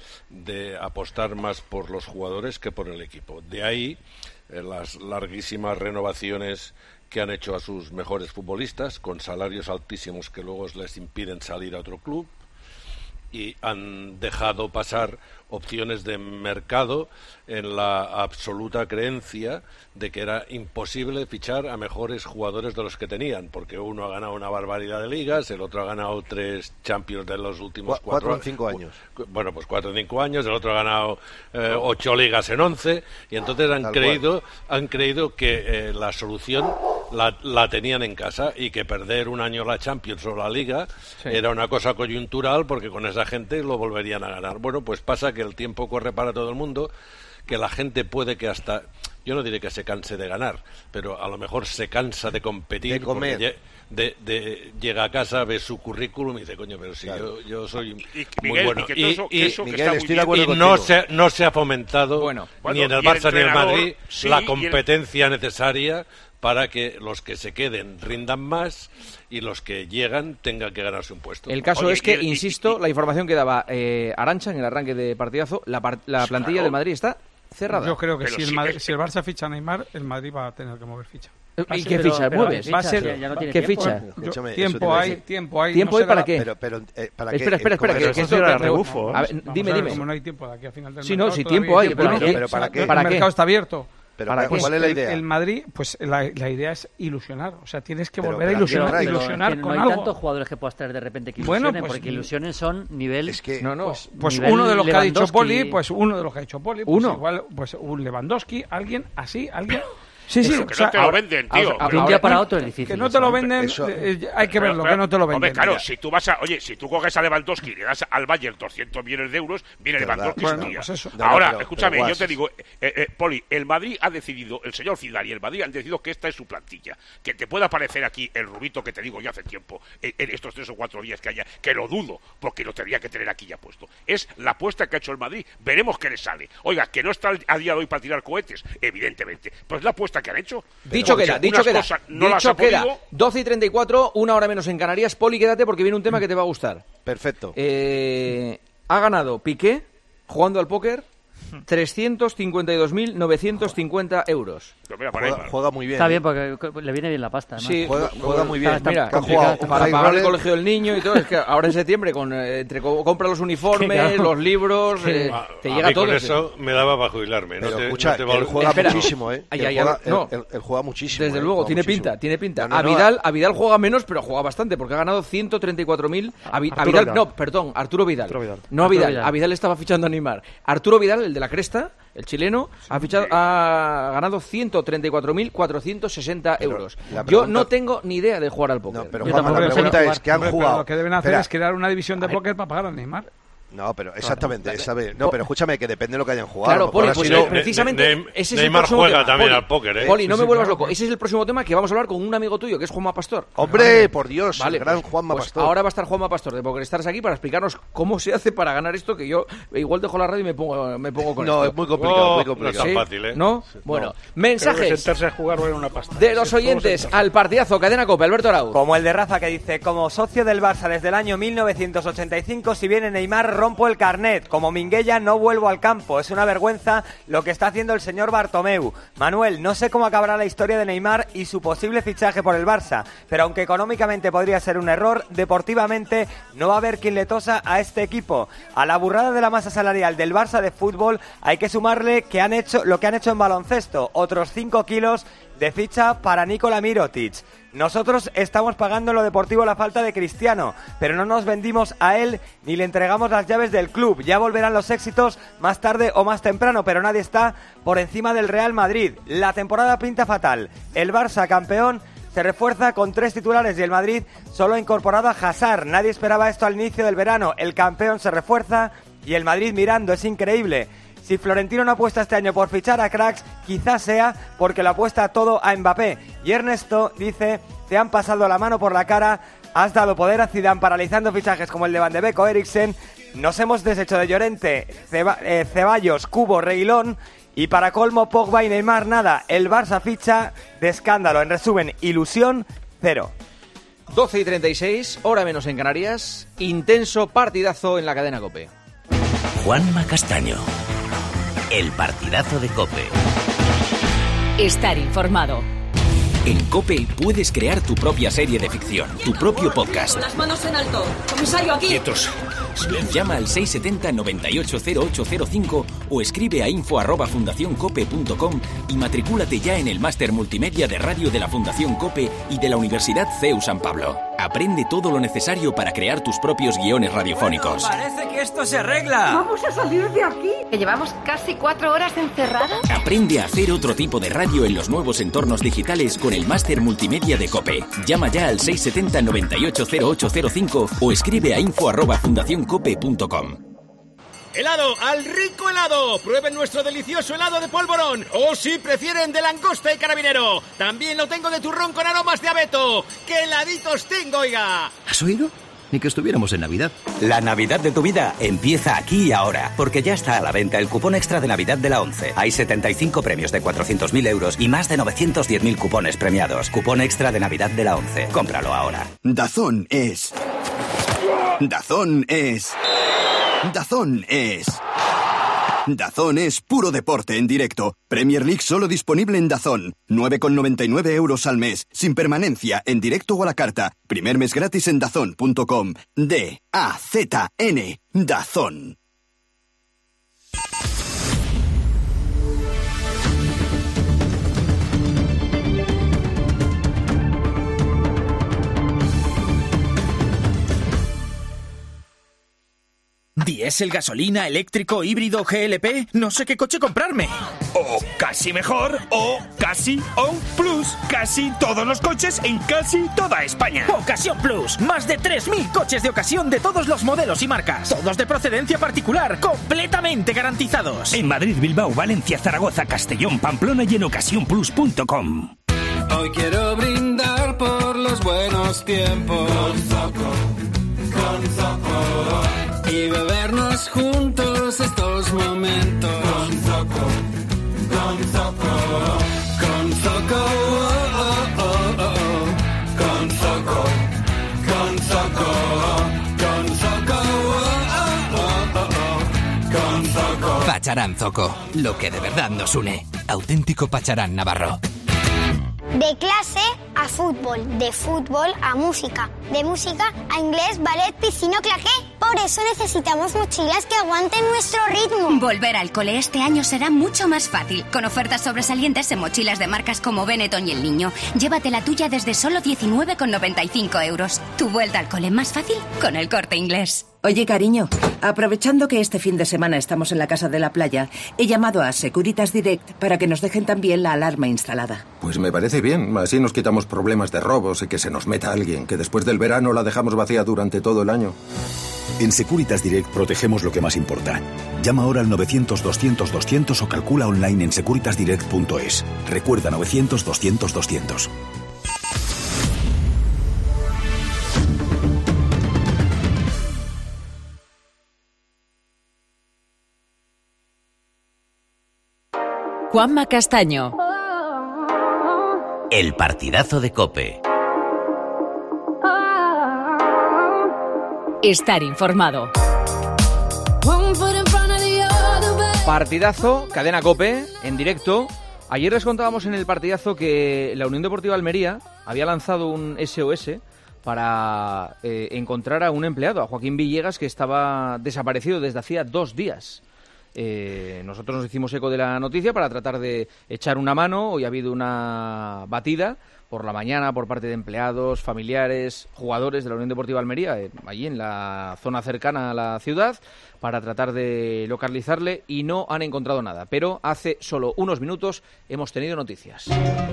Speaker 11: de apostar más por los jugadores que por el equipo. De ahí eh, las larguísimas renovaciones que han hecho a sus mejores futbolistas con salarios altísimos que luego les impiden salir a otro club, y han dejado pasar opciones de mercado en la absoluta creencia de que era imposible fichar a mejores jugadores de los que tenían, porque uno ha ganado una barbaridad de ligas, el otro ha ganado tres Champions de los últimos
Speaker 7: Cu-
Speaker 11: cuatro,
Speaker 7: cuatro en cinco años.
Speaker 11: cu- Bueno, pues cuatro en cinco años, el otro ha ganado eh, ocho ligas en once, y entonces han
Speaker 7: Tal
Speaker 11: creído, han creído que eh, la solución la, la tenían en casa y que perder un año la Champions o la Liga
Speaker 3: Sí.
Speaker 11: era una cosa coyuntural porque con esa gente lo volverían a ganar. Bueno, pues pasa que el tiempo corre para todo el mundo, que la gente puede que hasta, yo no diré que se canse de ganar, pero a lo mejor se cansa de competir,
Speaker 7: De comer.
Speaker 11: porque lle- de, de- llega a casa, ve su currículum y dice, coño, pero si
Speaker 7: Claro.
Speaker 11: yo, yo soy
Speaker 4: Y- y,
Speaker 11: muy
Speaker 4: Miguel,
Speaker 11: bueno.
Speaker 4: y que todo
Speaker 11: Y-
Speaker 4: eso- que
Speaker 11: y-
Speaker 4: eso que
Speaker 7: Miguel,
Speaker 4: está muy
Speaker 7: estoy de
Speaker 4: bien.
Speaker 7: acuerdo
Speaker 11: y
Speaker 7: contigo.
Speaker 11: no se, no se ha fomentado
Speaker 3: Bueno.
Speaker 11: ni en
Speaker 4: Bueno,
Speaker 11: el
Speaker 4: y el
Speaker 11: Barça ni en el
Speaker 4: entrenador,
Speaker 11: Madrid
Speaker 4: sí, y
Speaker 11: la
Speaker 4: el-
Speaker 11: competencia necesaria para que los que se queden rindan más y los que llegan tengan que ganarse un puesto.
Speaker 3: El caso
Speaker 4: Oye,
Speaker 3: es que,
Speaker 4: y el- y-
Speaker 3: insisto,
Speaker 4: y-
Speaker 3: la información que daba eh, Arantxa en el arranque de partidazo, la, par- la
Speaker 4: Pues
Speaker 3: plantilla
Speaker 4: claro.
Speaker 3: del Madrid está cerrada.
Speaker 5: Yo creo que
Speaker 4: Pero
Speaker 5: si el,
Speaker 4: sí,
Speaker 5: Madrid-
Speaker 4: es-
Speaker 5: si el Barça ficha a Neymar, el Madrid va a tener que mover ficha.
Speaker 3: ¿Y
Speaker 10: sí,
Speaker 3: qué
Speaker 10: pero-
Speaker 3: ficha
Speaker 10: pero
Speaker 3: mueves?
Speaker 10: ¿qué
Speaker 5: Va a
Speaker 10: ficha?
Speaker 5: ser-
Speaker 10: Ya- ya no tiene
Speaker 3: ¿Qué
Speaker 10: tiempo.
Speaker 3: ficha?
Speaker 5: Yo-
Speaker 7: Escúchame, eso te
Speaker 5: tiempo
Speaker 7: iba a
Speaker 5: hay,
Speaker 7: decir.
Speaker 5: tiempo hay.
Speaker 3: ¿Tiempo
Speaker 5: no
Speaker 3: hay
Speaker 5: será-
Speaker 3: para qué?
Speaker 7: Pero, pero, eh, ¿para qué?
Speaker 3: Espera, espera, espera,
Speaker 7: ¿Cómo
Speaker 3: que,
Speaker 7: se-
Speaker 3: que
Speaker 8: eso
Speaker 3: esto...
Speaker 8: sí era
Speaker 3: que-
Speaker 8: rebufo, ¿eh?
Speaker 3: A ver,
Speaker 5: Vamos
Speaker 3: dime,
Speaker 5: a ver,
Speaker 3: dime.
Speaker 5: Como no hay tiempo de aquí a final del
Speaker 3: Sí, no,
Speaker 5: mercado
Speaker 3: sí,
Speaker 5: todavía
Speaker 3: tiempo hay,
Speaker 5: hay
Speaker 3: pero
Speaker 5: tiempo,
Speaker 3: ¿para qué?
Speaker 7: Pero ¿para qué?
Speaker 5: El
Speaker 3: ¿Para qué?
Speaker 5: mercado está abierto.
Speaker 7: Pero
Speaker 3: ¿Para
Speaker 7: ¿cuál
Speaker 3: qué?
Speaker 7: es la
Speaker 5: el,
Speaker 7: idea?
Speaker 5: el Madrid, pues la, la idea es ilusionar. O sea, tienes que
Speaker 7: Pero,
Speaker 5: volver
Speaker 7: pero,
Speaker 5: a ilusionar,
Speaker 7: pero,
Speaker 5: ilusionar
Speaker 10: pero,
Speaker 5: con
Speaker 10: no hay
Speaker 5: algo.
Speaker 10: tantos jugadores que puedas traer de repente que
Speaker 5: Bueno,
Speaker 10: ilusionen,
Speaker 5: pues,
Speaker 10: porque ilusiones son nivel...
Speaker 7: Es que,
Speaker 3: No, no.
Speaker 5: Pues, pues
Speaker 10: nivel
Speaker 5: uno de los que ha dicho
Speaker 10: Lewandowski.
Speaker 5: Poli, pues uno de los que ha dicho Poli, pues
Speaker 3: ¿Uno?
Speaker 5: igual, pues un Lewandowski, alguien así, alguien... Sí, sí,
Speaker 4: Pero que
Speaker 5: o sea,
Speaker 4: no te lo
Speaker 5: ahora-
Speaker 4: venden, tío.
Speaker 3: ahora-
Speaker 10: de un día para otro es difícil.
Speaker 5: Que no te lo
Speaker 10: eso, ¿eh?
Speaker 5: venden,
Speaker 7: Eso-
Speaker 5: eh, hay que
Speaker 4: Pero,
Speaker 5: verlo,
Speaker 4: pero,
Speaker 5: que no te lo venden.
Speaker 4: Hombre, claro,
Speaker 5: mira.
Speaker 4: si tú vas a, oye, si tú coges a Lewandowski y le das al Bayern doscientos millones de euros, viene
Speaker 7: De verdad.
Speaker 4: Lewandowski
Speaker 5: Bueno,
Speaker 4: su día.
Speaker 5: pues eso.
Speaker 7: No, no,
Speaker 4: Ahora,
Speaker 7: pero-
Speaker 4: escúchame,
Speaker 7: pero,
Speaker 4: yo
Speaker 7: Guas.
Speaker 4: te digo, eh, eh, Poli, el Madrid ha decidido, el señor Zidane y el Madrid han decidido que esta es su plantilla. Que te pueda parecer aquí el rubito que te digo yo hace tiempo, en, en estos tres o cuatro días que haya, que lo dudo, porque lo tendría que tener aquí ya puesto. Es la apuesta que ha hecho el Madrid, veremos qué le sale. Oiga, que no está a día de hoy para tirar cohetes, evidentemente, pues la apuesta que han hecho.
Speaker 3: Dicho
Speaker 4: Porque
Speaker 3: queda, dicho
Speaker 4: unas
Speaker 3: queda.
Speaker 4: cosas no las
Speaker 3: dicho
Speaker 4: ha
Speaker 3: queda.
Speaker 4: podido.
Speaker 3: doce y treinta y cuatro, una hora menos en Canarias. Poli, quédate porque viene un tema que te va a gustar.
Speaker 7: Perfecto.
Speaker 3: Eh, ha ganado Piqué, jugando al póker, trescientos cincuenta y dos mil novecientos cincuenta euros.
Speaker 4: Pero mira, para
Speaker 7: Juega,
Speaker 4: Neymar.
Speaker 7: juega muy bien.
Speaker 10: Está
Speaker 7: ¿eh?
Speaker 10: bien, porque le viene bien la pasta. además.
Speaker 3: Sí,
Speaker 7: Juega, juega muy bien.
Speaker 10: Está-
Speaker 3: Mira,
Speaker 10: está
Speaker 7: ha jugado
Speaker 10: complicado.
Speaker 7: un
Speaker 3: para
Speaker 7: high
Speaker 3: pagar el
Speaker 7: roller.
Speaker 3: colegio del niño y todo, es que ahora en septiembre con, eh, entre, co- compra los uniformes,
Speaker 10: Claro.
Speaker 3: los libros, eh,
Speaker 11: A-
Speaker 3: te
Speaker 11: a
Speaker 3: llega
Speaker 11: mí
Speaker 3: todo.
Speaker 11: con eso me daba para jubilarme. No
Speaker 7: Pero
Speaker 11: te-
Speaker 7: escucha,
Speaker 11: no te
Speaker 7: que él
Speaker 11: val-
Speaker 7: juega
Speaker 3: Espera.
Speaker 7: muchísimo, ¿eh?
Speaker 3: Ay,
Speaker 7: Él
Speaker 3: ay,
Speaker 7: juega,
Speaker 3: ay, no.
Speaker 7: él- él- él juega muchísimo.
Speaker 3: Desde
Speaker 7: ¿eh?
Speaker 3: luego,
Speaker 7: Juega
Speaker 3: tiene
Speaker 7: muchísimo.
Speaker 3: pinta, tiene pinta.
Speaker 7: No, no,
Speaker 3: a,
Speaker 7: no,
Speaker 3: Vidal, a Vidal juega menos, pero juega bastante, porque ha ganado ciento treinta y cuatro mil. A, Vi- a
Speaker 12: Arturo
Speaker 3: Vidal,
Speaker 12: Vidal.
Speaker 3: no, perdón, Arturo Vidal.
Speaker 12: Arturo Vidal.
Speaker 3: No a
Speaker 10: Arturo
Speaker 3: Vidal,
Speaker 10: Vidal.
Speaker 3: a Vidal estaba fichando a Neymar. Arturo Vidal, el de la cresta, el chileno, ha fichado, ha ganado ciento treinta y cuatro mil cuatrocientos sesenta
Speaker 7: Pero
Speaker 3: euros.
Speaker 7: la
Speaker 3: Yo
Speaker 7: pregunta-
Speaker 3: no tengo ni idea de jugar al póker.
Speaker 7: No, pero
Speaker 10: Yo
Speaker 7: Juanma,
Speaker 10: tampoco
Speaker 7: la
Speaker 10: sé
Speaker 7: pregunta
Speaker 10: jugar.
Speaker 7: es que han
Speaker 5: Hombre, pero
Speaker 7: jugado.
Speaker 5: lo que deben hacer
Speaker 7: Espera.
Speaker 5: es crear una división de póker para pagar a Neymar.
Speaker 7: No, pero exactamente, esa vez- no, pero escuchame que depende de lo que hayan jugado.
Speaker 3: Claro,
Speaker 7: a lo
Speaker 3: Poli,
Speaker 7: mejor ha
Speaker 3: pues
Speaker 7: sido-
Speaker 3: eh, precisamente
Speaker 11: Ne- Ne-
Speaker 3: ese es el
Speaker 11: Neymar
Speaker 3: próximo
Speaker 11: juega
Speaker 3: tema.
Speaker 11: también
Speaker 3: Poli,
Speaker 11: al póker, ¿eh?
Speaker 3: Poli, no
Speaker 5: Sí,
Speaker 3: me
Speaker 5: sí,
Speaker 3: vuelvas
Speaker 5: claro,
Speaker 3: loco.
Speaker 5: claro.
Speaker 3: Ese es el próximo tema que vamos a hablar con un amigo tuyo, que es Juanma Pastor.
Speaker 7: Hombre, por Dios,
Speaker 3: Vale,
Speaker 7: el gran
Speaker 3: pues-
Speaker 7: Juanma
Speaker 3: pues
Speaker 7: Pastor.
Speaker 3: ahora va a estar Juanma Pastor de PokerStars aquí para explicarnos cómo se hace para ganar esto, que yo igual dejo la radio y me pongo, me pongo con
Speaker 7: No,
Speaker 3: esto.
Speaker 7: es muy complicado,
Speaker 11: Oh,
Speaker 7: muy
Speaker 11: no
Speaker 7: complicado.
Speaker 11: es tan fácil, ¿eh?
Speaker 3: ¿No? Bueno,
Speaker 12: Creo que
Speaker 3: mensajes
Speaker 12: sentarse a jugar vale una pasta.
Speaker 3: de los
Speaker 12: Sí, todo
Speaker 3: oyentes
Speaker 12: sentarse.
Speaker 3: al partidazo Cadena Cope. Alberto Arauz.
Speaker 13: Como el de Rafa que dice, como socio del Barça desde el año mil novecientos ochenta y cinco, si viene Neymar rompo el carnet. Como Minguella no vuelvo al campo. Es una vergüenza lo que está haciendo el señor Bartomeu. Manuel, no sé cómo acabará la historia de Neymar y su posible fichaje por el Barça, pero aunque económicamente podría ser un error, deportivamente no va a haber quien le tosa a este equipo. A la burrada de la masa salarial del Barça de fútbol hay que sumarle que han hecho lo que han hecho en baloncesto, otros cinco kilos de ficha para Nikola Mirotic. Nosotros estamos pagando en lo deportivo la falta de Cristiano, pero no nos vendimos a él ni le entregamos las llaves del club. Ya volverán los éxitos más tarde o más temprano, pero nadie está por encima del Real Madrid. La temporada pinta fatal. El Barça campeón se refuerza con tres titulares y el Madrid solo ha incorporado a Hazard. Nadie esperaba esto al inicio del verano. El campeón se refuerza y el Madrid mirando, es increíble. Si Florentino no apuesta este año por fichar a cracks, quizás sea porque lo apuesta todo a Mbappé. Y Ernesto dice, te han pasado la mano por la cara, has dado poder a Zidane paralizando fichajes como el de Van de Beek o Eriksen, nos hemos deshecho de Llorente, Ceba- eh, Ceballos, Cubo, Reguilón, y para colmo Pogba y Neymar nada. El Barça ficha de escándalo. En resumen, ilusión cero.
Speaker 3: doce y treinta y seis, hora menos en Canarias. Intenso partidazo en la Cadena Cope.
Speaker 2: Juanma Castaño. El partidazo de COPE.
Speaker 1: Estar informado.
Speaker 14: En COPE puedes crear tu propia serie de ficción, tu propio podcast.
Speaker 15: Las manos en alto. Comisario, aquí.
Speaker 14: Quietos. Llama al seis siete cero, nueve ocho cero ocho cero cinco o escribe a info arroba fundacioncope punto com y matricúlate ya en el máster multimedia de radio de la Fundación COPE y de la Universidad C E U San Pablo. Aprende todo lo necesario para crear tus propios guiones radiofónicos.
Speaker 16: Parece que esto se arregla.
Speaker 17: Vamos a salir de aquí. Que llevamos casi cuatro horas encerrados.
Speaker 14: Aprende a hacer otro tipo de radio en los nuevos entornos digitales con el máster multimedia de COPE. Llama ya al seis siete cero, nueve ocho cero ocho cero cinco o escribe a info arroba fundacioncope punto com.
Speaker 18: ¡Helado! ¡Al rico helado! ¡Prueben nuestro delicioso helado de polvorón! ¡O si prefieren de langosta y carabinero! ¡También lo tengo de turrón con aromas de abeto! ¡Qué heladitos tengo, oiga!
Speaker 19: ¿Has oído? Ni que estuviéramos en Navidad.
Speaker 20: La Navidad de tu vida empieza aquí y ahora, porque ya está a la venta el cupón extra de Navidad de la ONCE. Hay setenta y cinco premios de cuatrocientos mil euros y más de novecientos diez mil cupones premiados. Cupón extra de Navidad de la ONCE. Cómpralo ahora.
Speaker 21: Dazón es... Dazón es... Dazón es... Dazón es puro deporte en directo. Premier League solo disponible en Dazón. nueve con noventa y nueve euros al mes. Sin permanencia, en directo o a la carta. Primer mes gratis en dazón punto com. D A Z N. Dazón.
Speaker 12: ¿Diésel, gasolina, eléctrico, híbrido, G L P? No sé qué coche comprarme. O casi mejor, o casi On Plus. Casi todos los coches en casi toda España. Ocasión Plus. Más de tres mil coches de ocasión de todos los modelos y marcas. Todos de procedencia particular. Completamente garantizosos. En Madrid, Bilbao, Valencia, Zaragoza, Castellón, Pamplona y en ocasión plus punto com.
Speaker 22: Hoy quiero brindar por los buenos tiempos. Con Zoco, con Zoco. Y bebernos juntos estos momentos. Con Zoco, con Zoco. Con Zoco, oh, oh, oh, oh, oh. Con Zoco, con Zoco. Con Zoco, oh, oh, oh, oh, oh. Con Zoco.
Speaker 12: Pacharán Zoco, lo que de verdad nos une. Auténtico Pacharán Navarro.
Speaker 23: De clase a fútbol, de fútbol a música, de música a inglés, ballet, piscina, claqué. Por eso necesitamos mochilas que aguanten nuestro ritmo.
Speaker 24: Volver al cole este año será mucho más fácil, con ofertas sobresalientes en mochilas de marcas como Benetton y El Niño. Llévate la tuya desde solo diecinueve con noventa y cinco euros. Tu vuelta al cole más fácil con El Corte Inglés.
Speaker 25: Oye, cariño, aprovechando que este fin de semana estamos en la casa de la playa, he llamado a Securitas Direct para que nos dejen también la alarma instalada.
Speaker 26: Pues me parece bien, así nos quitamos problemas de robos y que se nos meta alguien, que después del verano la dejamos vacía durante todo el año.
Speaker 27: En Securitas Direct protegemos lo que más importa. Llama ahora al novecientos doscientos doscientos o calcula online en securitas direct punto es. Recuerda novecientos doscientos doscientos.
Speaker 1: Juanma Castaño.
Speaker 2: El partidazo de COPE.
Speaker 1: Estar informado.
Speaker 3: Partidazo, cadena COPE, en directo. Ayer les contábamos en el partidazo que la Unión Deportiva Almería había lanzado un S O S para eh, encontrar a un empleado, a Joaquín Villegas, que estaba desaparecido desde hacía dos días. Eh, nosotros nos hicimos eco de la noticia para tratar de echar una mano. Hoy ha habido una batida por la mañana por parte de empleados, familiares, jugadores de la Unión Deportiva Almería, eh, allí en la zona cercana a la ciudad, para tratar de localizarle, y no han encontrado nada. Pero hace solo unos minutos hemos tenido noticias.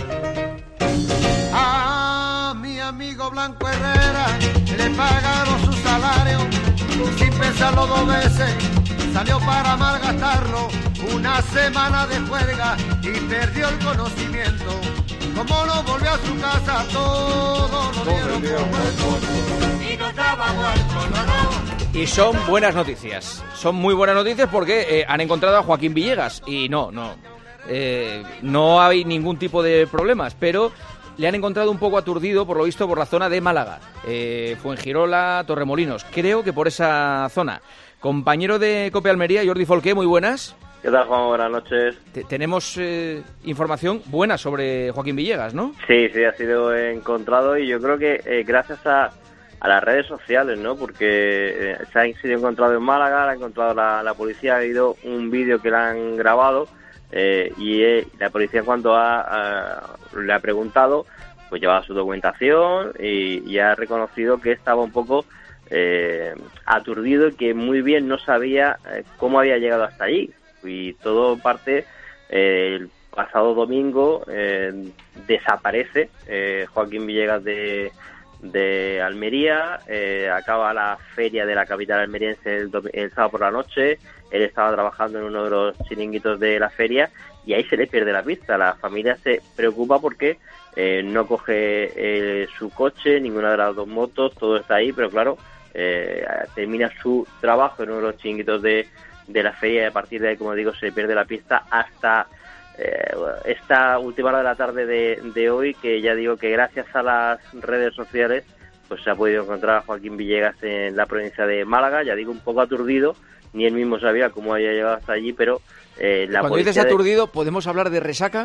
Speaker 28: A mi amigo Blanco Herrera le pagaron su salario sin pensarlo dos veces. Salió para malgastarlo, una semana de juerga y perdió el conocimiento. Como no volvió a su casa, todo lo dieron por muerto. Y no estaba muerto, no, no.
Speaker 3: Y son buenas noticias, son muy buenas noticias porque eh, han encontrado a Joaquín Villegas. Y no, no, eh, no hay ningún tipo de problemas, pero le han encontrado un poco aturdido, por lo visto, por la zona de Málaga. Eh, Fuengirola, Torremolinos, creo que por esa zona. Compañero de COPE Almería, Jordi Folqué, muy buenas.
Speaker 29: ¿Qué tal, Juan? Buenas noches.
Speaker 3: T- tenemos eh, información buena sobre Joaquín Villegas, ¿no?
Speaker 29: Sí, sí, ha sido encontrado y yo creo que eh, gracias a, a las redes sociales, ¿no? Porque eh, se ha sido encontrado en Málaga, lo ha encontrado la, la policía, ha habido un vídeo que le han grabado eh, y eh, la policía, en cuanto a, a, le ha preguntado, pues llevaba su documentación y, y ha reconocido que estaba un poco Eh, aturdido y que muy bien no sabía eh, cómo había llegado hasta allí. Y todo parte eh, el pasado domingo eh, desaparece eh, Joaquín Villegas de, de Almería, eh, acaba la feria de la capital almeriense el, el sábado por la noche. Él estaba trabajando en uno de los chiringuitos de la feria y ahí se le pierde la pista. La familia se preocupa porque eh, no coge eh, su coche, ninguna de las dos motos, todo está ahí, pero claro, Eh, termina su trabajo en uno de los chiringuitos de, de la feria y a partir de ahí, como digo, se pierde la pista hasta eh, esta última hora de la tarde de, de hoy, que ya digo que gracias a las redes sociales pues se ha podido encontrar a Joaquín Villegas en la provincia de Málaga. Ya digo, un poco aturdido, ni él mismo sabía cómo había llegado hasta allí, pero eh, la
Speaker 3: Cuando dices aturdido, de... ¿podemos hablar de resaca?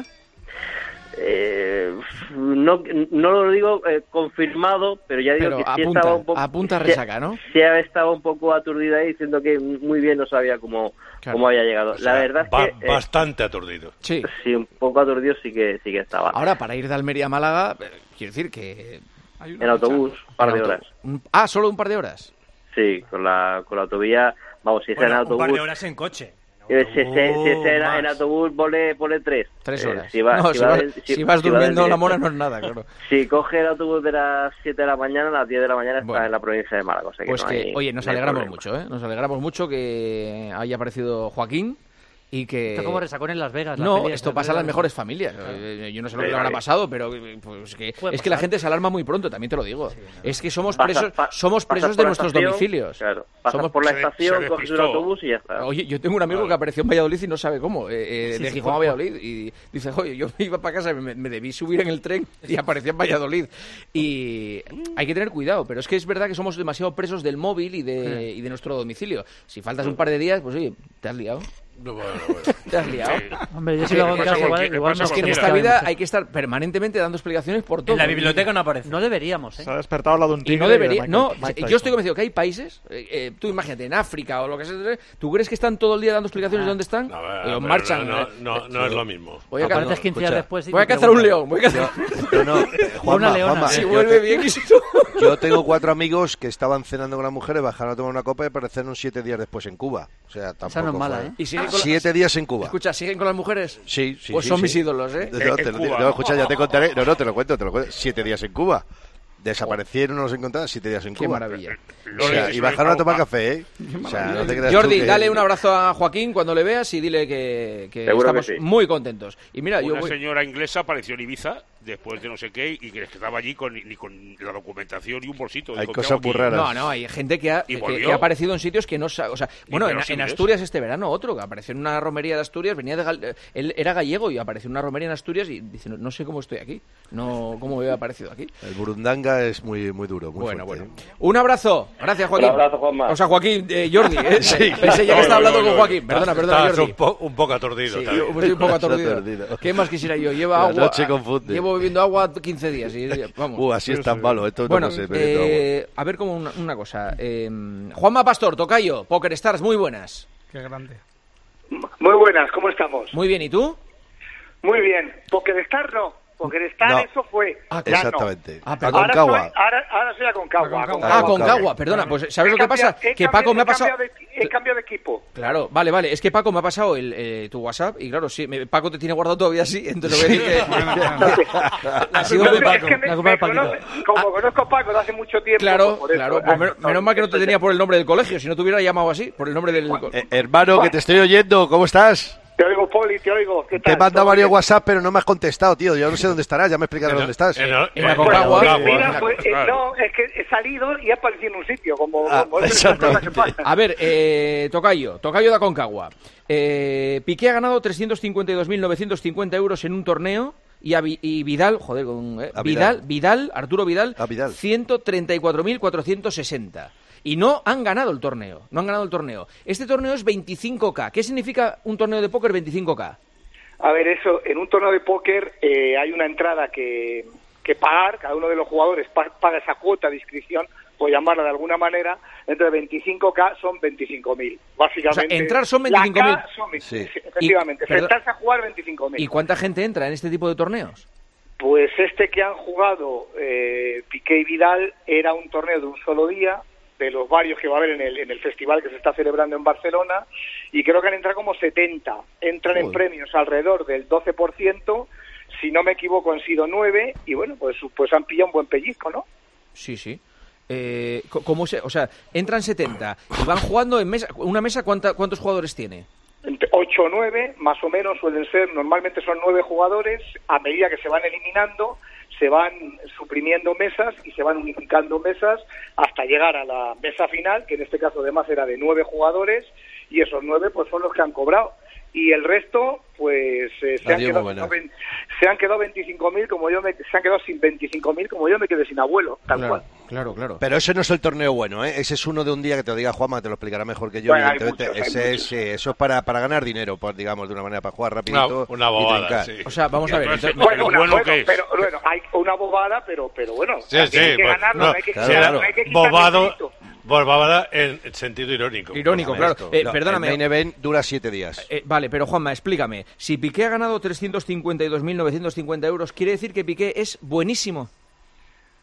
Speaker 29: Eh, no, no lo digo eh, confirmado, pero ya digo pero que sí apunta, estaba un poco
Speaker 3: apunta resaca, ¿no?
Speaker 29: Sí, estaba un poco aturdida ahí, diciendo que muy bien no sabía cómo, claro. cómo había llegado. O sea, la verdad es
Speaker 11: ba-
Speaker 29: que
Speaker 11: eh, bastante aturdido.
Speaker 29: Sí. Sí, un poco aturdido sí que sí que estaba.
Speaker 3: Ahora, para ir de Almería a Málaga, quiero decir que
Speaker 29: hay una en autobús, un par de horas.
Speaker 3: Un, ah, solo un par de horas.
Speaker 29: Sí, con la, con la autovía, vamos, si es
Speaker 4: bueno,
Speaker 29: en autobús...
Speaker 4: un par de horas en coche.
Speaker 29: Si, si, si, si es en, en autobús, pone, pone tres.
Speaker 3: Tres horas.
Speaker 29: Eh, si, va,
Speaker 3: no,
Speaker 29: si,
Speaker 3: si,
Speaker 29: va
Speaker 3: vas,
Speaker 29: del, si,
Speaker 3: si vas
Speaker 29: si
Speaker 3: durmiendo
Speaker 29: va
Speaker 3: la mona no es nada, claro.
Speaker 29: Si coge el autobús de las siete de la mañana, a las diez de la mañana
Speaker 3: bueno,
Speaker 29: está en la provincia de Málaga. O sea que
Speaker 3: pues
Speaker 29: no
Speaker 3: que,
Speaker 29: hay,
Speaker 3: oye, nos
Speaker 29: no hay
Speaker 3: alegramos
Speaker 29: problema.
Speaker 3: mucho, ¿eh? Nos alegramos mucho que haya aparecido Joaquín. Y que...
Speaker 5: Esto como resacón en Las Vegas.
Speaker 3: No,
Speaker 5: peli,
Speaker 3: esto pasa en las mejores familias. Claro. Yo no sé lo que le habrá pasado, pero pues que, es que la gente se alarma muy pronto, también te lo digo. Sí, ¿no? Es que somos presos,
Speaker 29: pasas, pa,
Speaker 3: somos presos de nuestros
Speaker 29: estación,
Speaker 3: domicilios.
Speaker 29: Claro, pasas
Speaker 3: somos...
Speaker 29: por la estación, se, se coges un autobús y ya está.
Speaker 3: Oye, yo tengo un amigo vale. que apareció en Valladolid y no sabe cómo, eh, eh, sí, de Gijón sí, a Valladolid, y dice, oye, yo iba para casa, me, me debí subir en el tren y aparecía en Valladolid. Y hay que tener cuidado, pero es que es verdad que somos demasiado presos del móvil y de, sí. y de nuestro domicilio. Si faltas un par de días, pues oye, te has liado.
Speaker 11: No, bueno, bueno.
Speaker 3: ¿Te has liado?
Speaker 5: Sí. Hombre, yo si lo hago en casa, igual, igual
Speaker 3: no. Es que en esta vida hay que estar permanentemente dando explicaciones por todo.
Speaker 5: En la biblioteca no aparece. No deberíamos, ¿eh?
Speaker 6: Se ha despertado al lado de un tigre.
Speaker 3: Y no debería.
Speaker 6: Y
Speaker 3: no,
Speaker 6: Mike
Speaker 3: yo estoy convencido que hay países, eh, eh, tú imagínate, en África o lo que sea, ¿tú crees que están todo el día dando explicaciones ah. de dónde están?
Speaker 11: No,
Speaker 3: pero, marchan.
Speaker 11: No, no, no, no es lo mismo.
Speaker 3: Voy a,
Speaker 5: no, quince días después
Speaker 3: voy a cazar un león. Voy a cazar
Speaker 7: no, no, no, Juanma,
Speaker 5: una leona.
Speaker 7: Juanma,
Speaker 3: si vuelve bien y si no.
Speaker 7: Yo tengo cuatro amigos que estaban cenando con las mujeres, bajaron a tomar una copa y aparecieron siete días después en Cuba. O sea, tampoco
Speaker 5: Esa no es mala,
Speaker 7: fue.
Speaker 5: ¿eh?
Speaker 3: ¿Y siguen
Speaker 7: con siete la... días en Cuba.
Speaker 3: Escucha, ¿siguen con las mujeres?
Speaker 7: Sí, sí.
Speaker 3: Pues
Speaker 7: sí,
Speaker 3: son
Speaker 7: sí.
Speaker 3: mis ídolos, ¿eh?
Speaker 7: No, no, te, no, escucha, ya te contaré. No, no, te lo cuento, te lo cuento. Siete días en Cuba. Desaparecieron, no los encontraron, siete días en
Speaker 3: Qué
Speaker 7: Cuba.
Speaker 3: Qué maravilla.
Speaker 7: O sea, y bajaron a tomar café, ¿eh? O sea, no te creas
Speaker 3: Jordi,
Speaker 7: tú que...
Speaker 3: dale un abrazo a Joaquín cuando le veas y dile que, que estamos
Speaker 29: que sí.
Speaker 3: muy contentos. Y mira,
Speaker 8: Una
Speaker 3: yo voy...
Speaker 8: señora inglesa apareció en Ibiza después de no sé qué y que estaba allí con, ni con la documentación y un bolsito.
Speaker 7: Hay
Speaker 8: Dijo,
Speaker 7: cosas muy raras.
Speaker 3: No, no, hay gente que ha, que, que ha aparecido en sitios que no sabe. O sea, bueno, en, en Asturias este verano otro que apareció en una romería de Asturias, venía de Gal... él era gallego y apareció en una romería en Asturias y dice, no, no sé cómo estoy aquí, no cómo me he aparecido aquí.
Speaker 7: El burundanga es muy muy duro, muy
Speaker 3: bueno,
Speaker 7: fuerte.
Speaker 3: bueno. Un abrazo, gracias Joaquín.
Speaker 29: Un abrazo, Juanma.
Speaker 3: O sea, Joaquín, eh, Jordi, eh,
Speaker 7: sí,
Speaker 3: pensé ya que
Speaker 7: no,
Speaker 3: estaba
Speaker 7: no,
Speaker 3: hablando
Speaker 7: no,
Speaker 3: con
Speaker 7: no,
Speaker 3: Joaquín. Perdona,
Speaker 7: no,
Speaker 3: perdona,
Speaker 8: Estás
Speaker 3: Jordi.
Speaker 8: un, po un poco aturdido.
Speaker 3: Sí,
Speaker 8: también.
Speaker 3: yo estoy un poco aturdido. ¿Qué más quisiera yo? Llevo agua. Llevo bebiendo agua quince días y vamos.
Speaker 7: Uh, así es tan malo. Esto
Speaker 3: bueno,
Speaker 7: no sé,
Speaker 3: eh, a ver como una, una cosa. Eh, Juanma Pastor, tocayo, Poker Stars, muy buenas.
Speaker 6: Qué grande.
Speaker 9: Muy buenas, ¿cómo estamos?
Speaker 3: Muy bien, ¿y tú?
Speaker 9: Muy bien. Poker Stars no. Pokerstar, no. Eso fue.
Speaker 7: Ah, exactamente.
Speaker 3: No. Ah,
Speaker 9: Aconcagua. Ahora, ahora, ahora soy Aconcagua.
Speaker 3: Ah, Aconcagua, perdona. Pues ¿sabes lo que pasa?
Speaker 9: He
Speaker 3: que
Speaker 9: cambiado,
Speaker 3: Paco me ha pasado...
Speaker 9: De, he cambiado de equipo.
Speaker 3: Claro, vale, vale. Es que Paco me ha pasado el, eh, tu WhatsApp y claro, sí, me, Paco te tiene guardado todavía así, entonces voy a decir que... ha sido
Speaker 9: no,
Speaker 3: de Paco.
Speaker 9: Es que me, me conoce, como ah. conozco a Paco de hace mucho tiempo...
Speaker 3: Claro,
Speaker 9: pues
Speaker 3: claro. Pues menos, menos mal que no te tenía por el nombre del colegio, si no te hubiera llamado así, por el nombre del...
Speaker 7: Eh, hermano, que te estoy oyendo, ¿cómo estás?
Speaker 9: Te oigo, Poli, te oigo. ¿Qué tal?
Speaker 7: Te he mandado varios WhatsApp, pero no me has contestado, tío. Yo no sé dónde estarás, ya me explicarás dónde estás.
Speaker 8: En, en,
Speaker 3: en Aconcagua.
Speaker 9: Bueno, mira, pues, eh, no, es que he salido y he aparecido en un sitio, como...
Speaker 7: Ah,
Speaker 9: como
Speaker 3: a ver, eh, Tocayo, Tocayo de Aconcagua. Eh, Piqué ha ganado trescientos cincuenta y dos mil novecientos cincuenta euros en un torneo y, a, y Vidal, joder, con, eh, Vidal, Vidal, Arturo Vidal,
Speaker 7: Vidal.
Speaker 3: ciento treinta y cuatro mil cuatrocientos sesenta. Y no han ganado el torneo, no han ganado el torneo. Este torneo es veinticinco K. ¿Qué significa un torneo de póker veinticinco K?
Speaker 9: A ver, eso, en un torneo de póker eh, hay una entrada que, que pagar, cada uno de los jugadores paga esa cuota de inscripción, por llamarla de alguna manera, entre veinticinco K son veinticinco mil, básicamente.
Speaker 3: O sea, entrar son veinticinco mil.
Speaker 9: Sí. Efectivamente, y, sentarse a jugar veinticinco mil.
Speaker 3: ¿Y cuánta gente entra en este tipo de torneos?
Speaker 9: Pues este que han jugado eh, Piqué y Vidal era un torneo de un solo día, de los varios que va a haber en el, en el festival que se está celebrando en Barcelona, y creo que han entrado como setenta. Entran Joder. en premios alrededor del doce por ciento, si no me equivoco han sido nueve, y bueno, pues, pues han pillado un buen pellizco, ¿no?
Speaker 3: Sí, sí. Eh, ¿cómo se, o sea, entran setenta y van jugando en mesa, una mesa, ¿cuánta, ¿cuántos jugadores tiene?
Speaker 9: ocho o nueve, más o menos suelen ser, normalmente son nueve jugadores, a medida que se van eliminando, se van suprimiendo mesas y se van unificando mesas hasta llegar a la mesa final, que en este caso además era de nueve jugadores, y esos nueve pues son los que han cobrado. Y el resto, pues eh, se, han quedado, no, se han quedado veinticinco mil, como yo me, se han quedado sin veinticinco mil, como yo me quedé sin abuelo, tal
Speaker 3: claro,
Speaker 9: cual.
Speaker 3: Claro, claro.
Speaker 7: Pero ese no es el torneo bueno, ¿eh? Ese es uno de un día que te lo diga Juanma, te lo explicará mejor que yo, bueno, evidentemente. Muchos, ese es, eh, eso es para, para ganar dinero, pues, digamos, de una manera, para jugar rapidito.
Speaker 8: Una, una bobada,
Speaker 7: y
Speaker 8: sí.
Speaker 3: O sea, vamos a ver. Entonces,
Speaker 9: bueno, una,
Speaker 8: bueno,
Speaker 9: bueno, pero, bueno, hay una bobada, pero, pero bueno,
Speaker 8: sí,
Speaker 9: hay
Speaker 8: sí,
Speaker 9: que
Speaker 8: pues,
Speaker 9: ganarlo,
Speaker 8: no,
Speaker 9: no hay que,
Speaker 8: claro,
Speaker 9: quitar,
Speaker 8: claro.
Speaker 9: no hay que quitar
Speaker 8: Bobado. Bobada en sentido irónico.
Speaker 3: Irónico, claro. Eh,
Speaker 7: no,
Speaker 3: perdóname.
Speaker 7: El main event dura siete días.
Speaker 3: Eh, vale, pero Juanma, explícame. Si Piqué ha ganado trescientos cincuenta y dos mil novecientos cincuenta euros, ¿quiere decir que Piqué es buenísimo?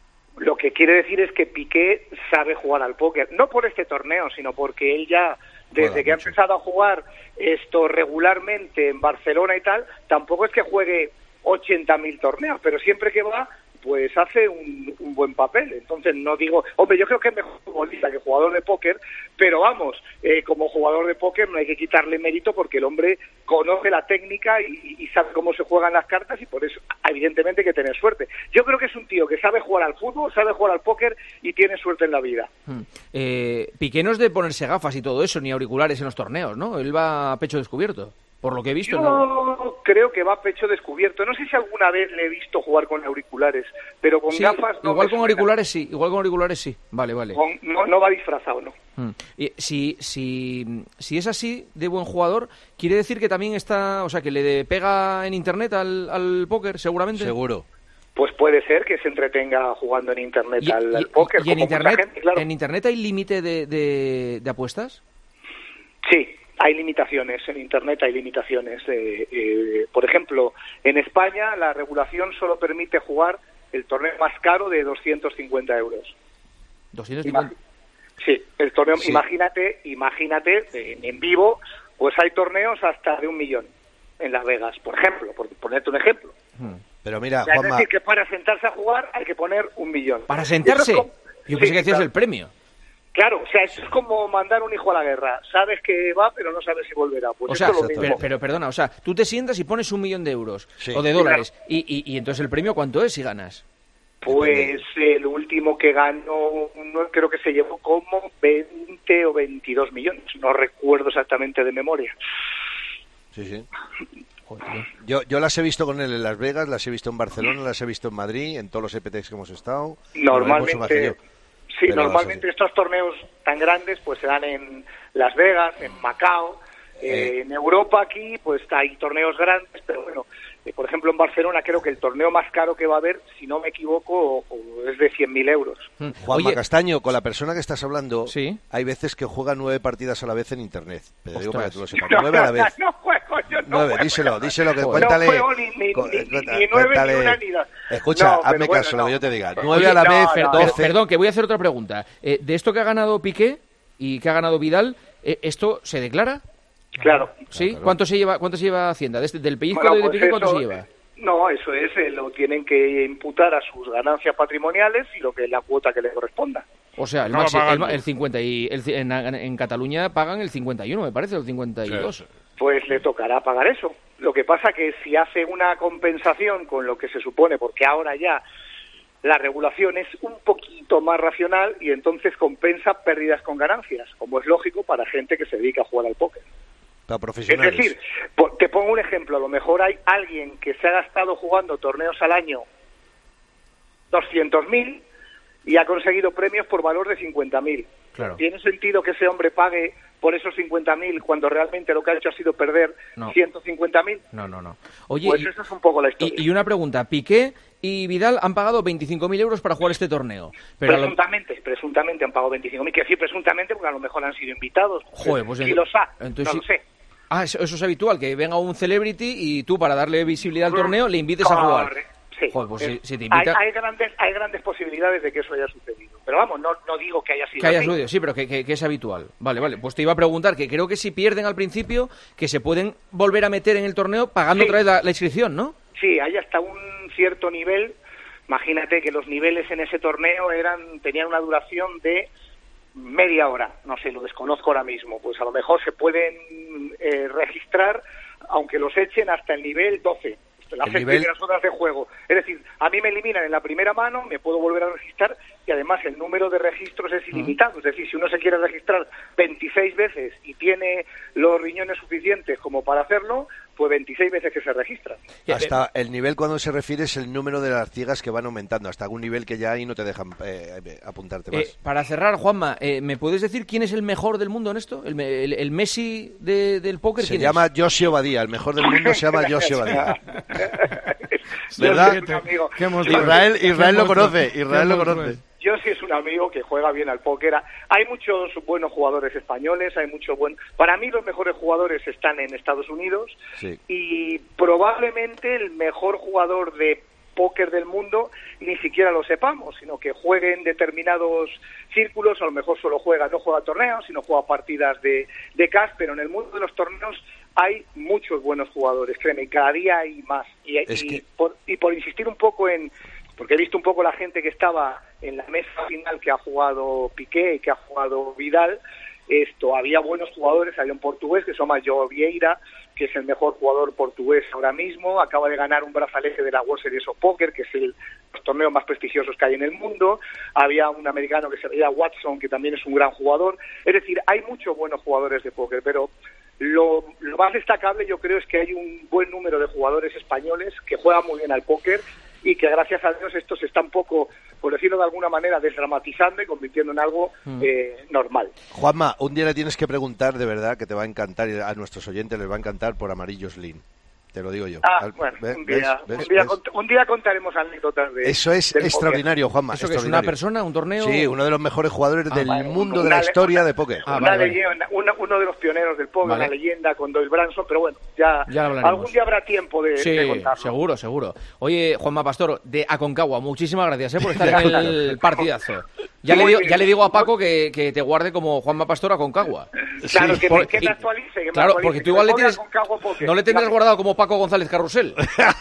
Speaker 9: Lo que quiere decir es que Piqué sabe jugar al póker, no por este torneo, sino porque él ya, desde
Speaker 7: Juega
Speaker 9: que ha
Speaker 7: mucho.
Speaker 9: empezado a jugar esto regularmente en Barcelona y tal, tampoco es que juegue ochenta mil torneos, pero siempre que va, pues hace un, un buen papel. Entonces no digo, hombre, yo creo que es mejor futbolista que jugador de póker, pero vamos, eh, como jugador de póker no hay que quitarle mérito porque el hombre conoce la técnica y, y sabe cómo se juegan las cartas y por eso evidentemente hay que tener suerte. Yo creo que es un tío que sabe jugar al fútbol, sabe jugar al póker y tiene suerte en la vida.
Speaker 3: Hmm. Eh, Piqué no es de ponerse gafas y todo eso, ni auriculares en los torneos, ¿no? Él va a pecho descubierto, por lo que he visto.
Speaker 9: Yo
Speaker 3: ¿no?
Speaker 9: creo que va a pecho descubierto. No sé si alguna vez le he visto jugar con auriculares, pero con
Speaker 3: Sí,
Speaker 9: gafas no.
Speaker 3: igual
Speaker 9: me
Speaker 3: con
Speaker 9: suena.
Speaker 3: auriculares sí, igual con auriculares sí. Vale, vale.
Speaker 9: Con- no, no va disfrazado, ¿no?
Speaker 3: Mm. Y si, si, si es así de buen jugador, quiere decir que también está, o sea, que le de- pega en internet al, al póker, seguramente.
Speaker 7: Seguro.
Speaker 9: Pues puede ser que se entretenga jugando en internet
Speaker 3: Y,
Speaker 9: al,
Speaker 3: y-
Speaker 9: al póker.
Speaker 3: y en
Speaker 9: como mucha
Speaker 3: internet,
Speaker 9: gente, claro.
Speaker 3: en internet hay límite de, de, de apuestas.
Speaker 9: Sí, hay limitaciones. En internet hay limitaciones. Eh, eh, por ejemplo, en España la regulación solo permite jugar el torneo más caro de doscientos cincuenta euros.
Speaker 3: doscientos cincuenta.
Speaker 9: Sí, el torneo,
Speaker 3: Sí.
Speaker 9: imagínate, imagínate, en, en vivo, pues hay torneos hasta de un millón en Las Vegas, por ejemplo, por ponerte un ejemplo.
Speaker 7: Pero mira,
Speaker 9: O sea, es
Speaker 7: Juanma,
Speaker 9: decir, que para sentarse a jugar hay que poner un millón.
Speaker 3: Para sentarse.
Speaker 9: Eso es como-
Speaker 3: Yo pensé
Speaker 9: Sí,
Speaker 3: que hacías
Speaker 9: claro.
Speaker 3: el premio.
Speaker 9: Claro, o sea, eso es como mandar un hijo a la guerra. Sabes que va, pero no sabes si volverá. Pues
Speaker 3: O
Speaker 9: esto
Speaker 3: sea,
Speaker 9: es lo mismo.
Speaker 3: pero, pero perdona, o sea, tú te sientas y pones un millón de euros
Speaker 7: Sí.
Speaker 3: o de
Speaker 9: Sí,
Speaker 3: dólares y, y, y entonces el premio ¿cuánto es si ganas?
Speaker 9: Pues el último que ganó, no, creo que se llevó como veinte o veintidós millones. No recuerdo exactamente de memoria.
Speaker 7: sí, sí. Yo, yo las he visto con él en Las Vegas, las he visto en Barcelona, las he visto en Madrid, en todos los E P T X que hemos estado.
Speaker 9: Normalmente,
Speaker 7: Bueno, hemos imaginado.
Speaker 9: sí,
Speaker 7: Pero
Speaker 9: normalmente estos torneos tan grandes pues se dan en Las Vegas, en Macao, eh,
Speaker 7: Eh.
Speaker 9: en Europa aquí pues hay torneos grandes, pero bueno, eh, por ejemplo en Barcelona creo que el torneo más caro que va a haber, si no me equivoco, o- o es de cien mil euros.
Speaker 7: Juanma
Speaker 3: Oye,
Speaker 7: Castaño, con la persona que estás hablando,
Speaker 3: Sí.
Speaker 7: hay veces que juega nueve partidas a la vez en internet. Te digo para que tú lo sepas.
Speaker 9: No,
Speaker 7: Nueve a la
Speaker 9: no,
Speaker 7: vez.
Speaker 9: no juego, yo no
Speaker 7: Nueve,
Speaker 9: juego.
Speaker 7: díselo, díselo, que
Speaker 9: No
Speaker 7: cuéntale.
Speaker 9: juego ni, ni,
Speaker 7: cu-
Speaker 9: ni- ni-
Speaker 7: cuenta-
Speaker 9: ni nueve,
Speaker 7: cuéntale.
Speaker 9: ni una, ni dos.
Speaker 7: Escucha,
Speaker 9: No,
Speaker 7: hazme
Speaker 9: pero bueno,
Speaker 7: caso, lo
Speaker 9: no.
Speaker 7: que yo te diga. Nueve
Speaker 9: Oye,
Speaker 7: a la
Speaker 9: no,
Speaker 7: vez,
Speaker 9: no,
Speaker 3: Per-
Speaker 7: doce.
Speaker 3: Perdón, que voy a hacer otra pregunta. Eh, de esto que ha ganado Piqué y que ha ganado Vidal, eh, ¿esto se declara?
Speaker 9: Claro.
Speaker 3: ¿Sí? ¿Cuánto se lleva cuánto se lleva Hacienda? ¿Desde, ¿Del pellizco
Speaker 9: Bueno,
Speaker 3: de
Speaker 9: pues
Speaker 3: Piqué cuánto
Speaker 9: eso-
Speaker 3: se lleva?
Speaker 9: No, eso es, eh, lo tienen que imputar a sus ganancias patrimoniales y lo que es la cuota que le corresponda.
Speaker 3: O sea, el,
Speaker 8: Acaba
Speaker 3: máximo, el,
Speaker 8: pagando.
Speaker 3: ma- el cincuenta y el, ci- en, en Cataluña pagan el cincuenta y uno, me parece, o el cincuenta y dos.
Speaker 8: Sí.
Speaker 9: Pues le tocará pagar eso. Lo que pasa que si hace una compensación con lo que se supone, porque ahora ya la regulación es un poquito más racional y entonces compensa pérdidas con ganancias, como es lógico para gente que se dedica a jugar al póker.
Speaker 7: Para
Speaker 9: Es
Speaker 7: profesionales.
Speaker 9: decir, po- te pongo un ejemplo, a lo mejor hay alguien que se ha gastado jugando torneos al año doscientos mil y ha conseguido premios por valor de cincuenta mil.
Speaker 3: Claro.
Speaker 9: ¿Tiene sentido que ese hombre pague por esos cincuenta mil cuando realmente lo que ha hecho ha sido perder
Speaker 3: No.
Speaker 9: ciento cincuenta mil?
Speaker 3: No, no, no. Oye,
Speaker 9: Pues
Speaker 3: y,
Speaker 9: eso es un poco la historia.
Speaker 3: y- y una pregunta. Piqué y Vidal han pagado veinticinco mil euros para jugar este torneo. Pero a lo-
Speaker 9: presuntamente, presuntamente han pagado veinticinco mil. Quiero decir presuntamente porque a lo mejor han sido invitados.
Speaker 3: Joder, pues
Speaker 9: si
Speaker 3: en-
Speaker 9: los ha,
Speaker 3: entonces
Speaker 9: no
Speaker 3: sí-
Speaker 9: lo sé.
Speaker 3: Ah, eso, eso es habitual, que venga un celebrity y tú, para darle visibilidad al torneo, le invites a jugar.
Speaker 9: Correcto, sí.
Speaker 3: Joder, pues si,
Speaker 9: Es-
Speaker 3: si te
Speaker 9: hay,
Speaker 3: invita...
Speaker 9: hay grandes, hay grandes posibilidades de que eso haya sucedido. Pero vamos, no, no digo que haya sido
Speaker 3: Que haya
Speaker 9: así.
Speaker 3: sucedido, sí, pero que, que- que es habitual. Vale, vale. Pues te iba a preguntar, que creo que si pierden al principio, que se pueden volver a meter en el torneo pagando
Speaker 9: Sí.
Speaker 3: otra vez la, la inscripción, ¿no?
Speaker 9: Sí, hay hasta un cierto nivel. Imagínate que los niveles en ese torneo eran tenían una duración de media hora. No sé, lo desconozco ahora mismo. Pues a lo mejor se pueden eh, registrar, aunque los echen hasta el nivel doce. Las
Speaker 7: El
Speaker 9: seis
Speaker 7: nivel-
Speaker 9: primeras horas de juego. Es decir, a mí me eliminan en la primera mano, me puedo volver a registrar y además el número de registros es ilimitado. Es decir, si uno se quiere registrar veintiséis veces y tiene los riñones suficientes como para hacerlo, pues veintiséis veces que se registra.
Speaker 7: Hasta el nivel cuando se refiere es el número de las ciegas que van aumentando, hasta algún nivel que ya ahí no te dejan eh, eh, apuntarte más.
Speaker 3: Eh, para cerrar, Juanma, eh, ¿me puedes decir quién es el mejor del mundo en esto? ¿El, me- el- el Messi de- del póker?
Speaker 7: Se
Speaker 3: ¿quién
Speaker 7: llama
Speaker 3: es?
Speaker 7: Joshua Badía, el mejor del mundo se llama Joshua Badía.
Speaker 9: Yo
Speaker 7: ¿Verdad?
Speaker 9: sí es un amigo.
Speaker 7: Israel, Israel lo conoce, Israel lo conoce.
Speaker 9: Yo sí es un amigo que juega bien al póker. Hay muchos buenos jugadores españoles, hay muchos buenos... Para mí los mejores jugadores están en Estados Unidos
Speaker 7: Sí.
Speaker 9: y probablemente el mejor jugador de póker del mundo ni siquiera lo sepamos, sino que juegue en determinados círculos, a lo mejor solo juega, no juega torneos, sino juega partidas de, de cash, pero en el mundo de los torneos hay muchos buenos jugadores, créeme, cada día hay más. Y, y, que... por, y por insistir un poco en, porque he visto un poco la gente que estaba en la mesa final que ha jugado Piqué y que ha jugado Vidal, esto, había buenos jugadores, había un portugués que se llama João Vieira, que es el mejor jugador portugués ahora mismo, acaba de ganar un brazalete de la World Series of Poker, que es el los torneos más prestigiosos que hay en el mundo, había un americano que se llama Watson, que también es un gran jugador, es decir, hay muchos buenos jugadores de póker, pero lo, lo más destacable yo creo es que hay un buen número de jugadores españoles que juegan muy bien al póker y que gracias a Dios esto se está un poco, por decirlo de alguna manera, desdramatizando y convirtiendo en algo mm. eh, normal.
Speaker 7: Juanma, un día le tienes que preguntar, de verdad, que te va a encantar, y a nuestros oyentes les va a encantar, por Amarillo Slim. Te lo digo yo.
Speaker 9: Ah, bueno, ¿ves? Un, día, ¿ves? Un, día, ¿ves? un día contaremos anécdotas de...
Speaker 7: Eso es extraordinario,
Speaker 9: póker.
Speaker 7: Juanma.
Speaker 3: ¿Eso
Speaker 7: que
Speaker 3: es una persona, un torneo?
Speaker 7: Sí, uno de los mejores jugadores ah, del vale, mundo una, de la historia
Speaker 9: una,
Speaker 7: de póker.
Speaker 9: Ah, una vale, leyenda, vale. Una, uno de los pioneros del póker, vale. Una leyenda con Doyle Branson, pero bueno, ya, ya algún día habrá tiempo de,
Speaker 3: sí,
Speaker 9: de contarlo.
Speaker 3: seguro, seguro. Oye, Juanma Pastor, de Aconcagua, muchísimas gracias eh, por estar en el partidazo. Ya le, digo, ya le digo a Paco que, que te guarde como Juanma Pastor Aconcagua.
Speaker 9: Claro,
Speaker 3: sí,
Speaker 9: que,
Speaker 3: por,
Speaker 9: me, que me actualice. Que me
Speaker 3: claro,
Speaker 9: actualice,
Speaker 3: porque tú igual le tienes... No le tendrás guardado como Paco González Carrusel.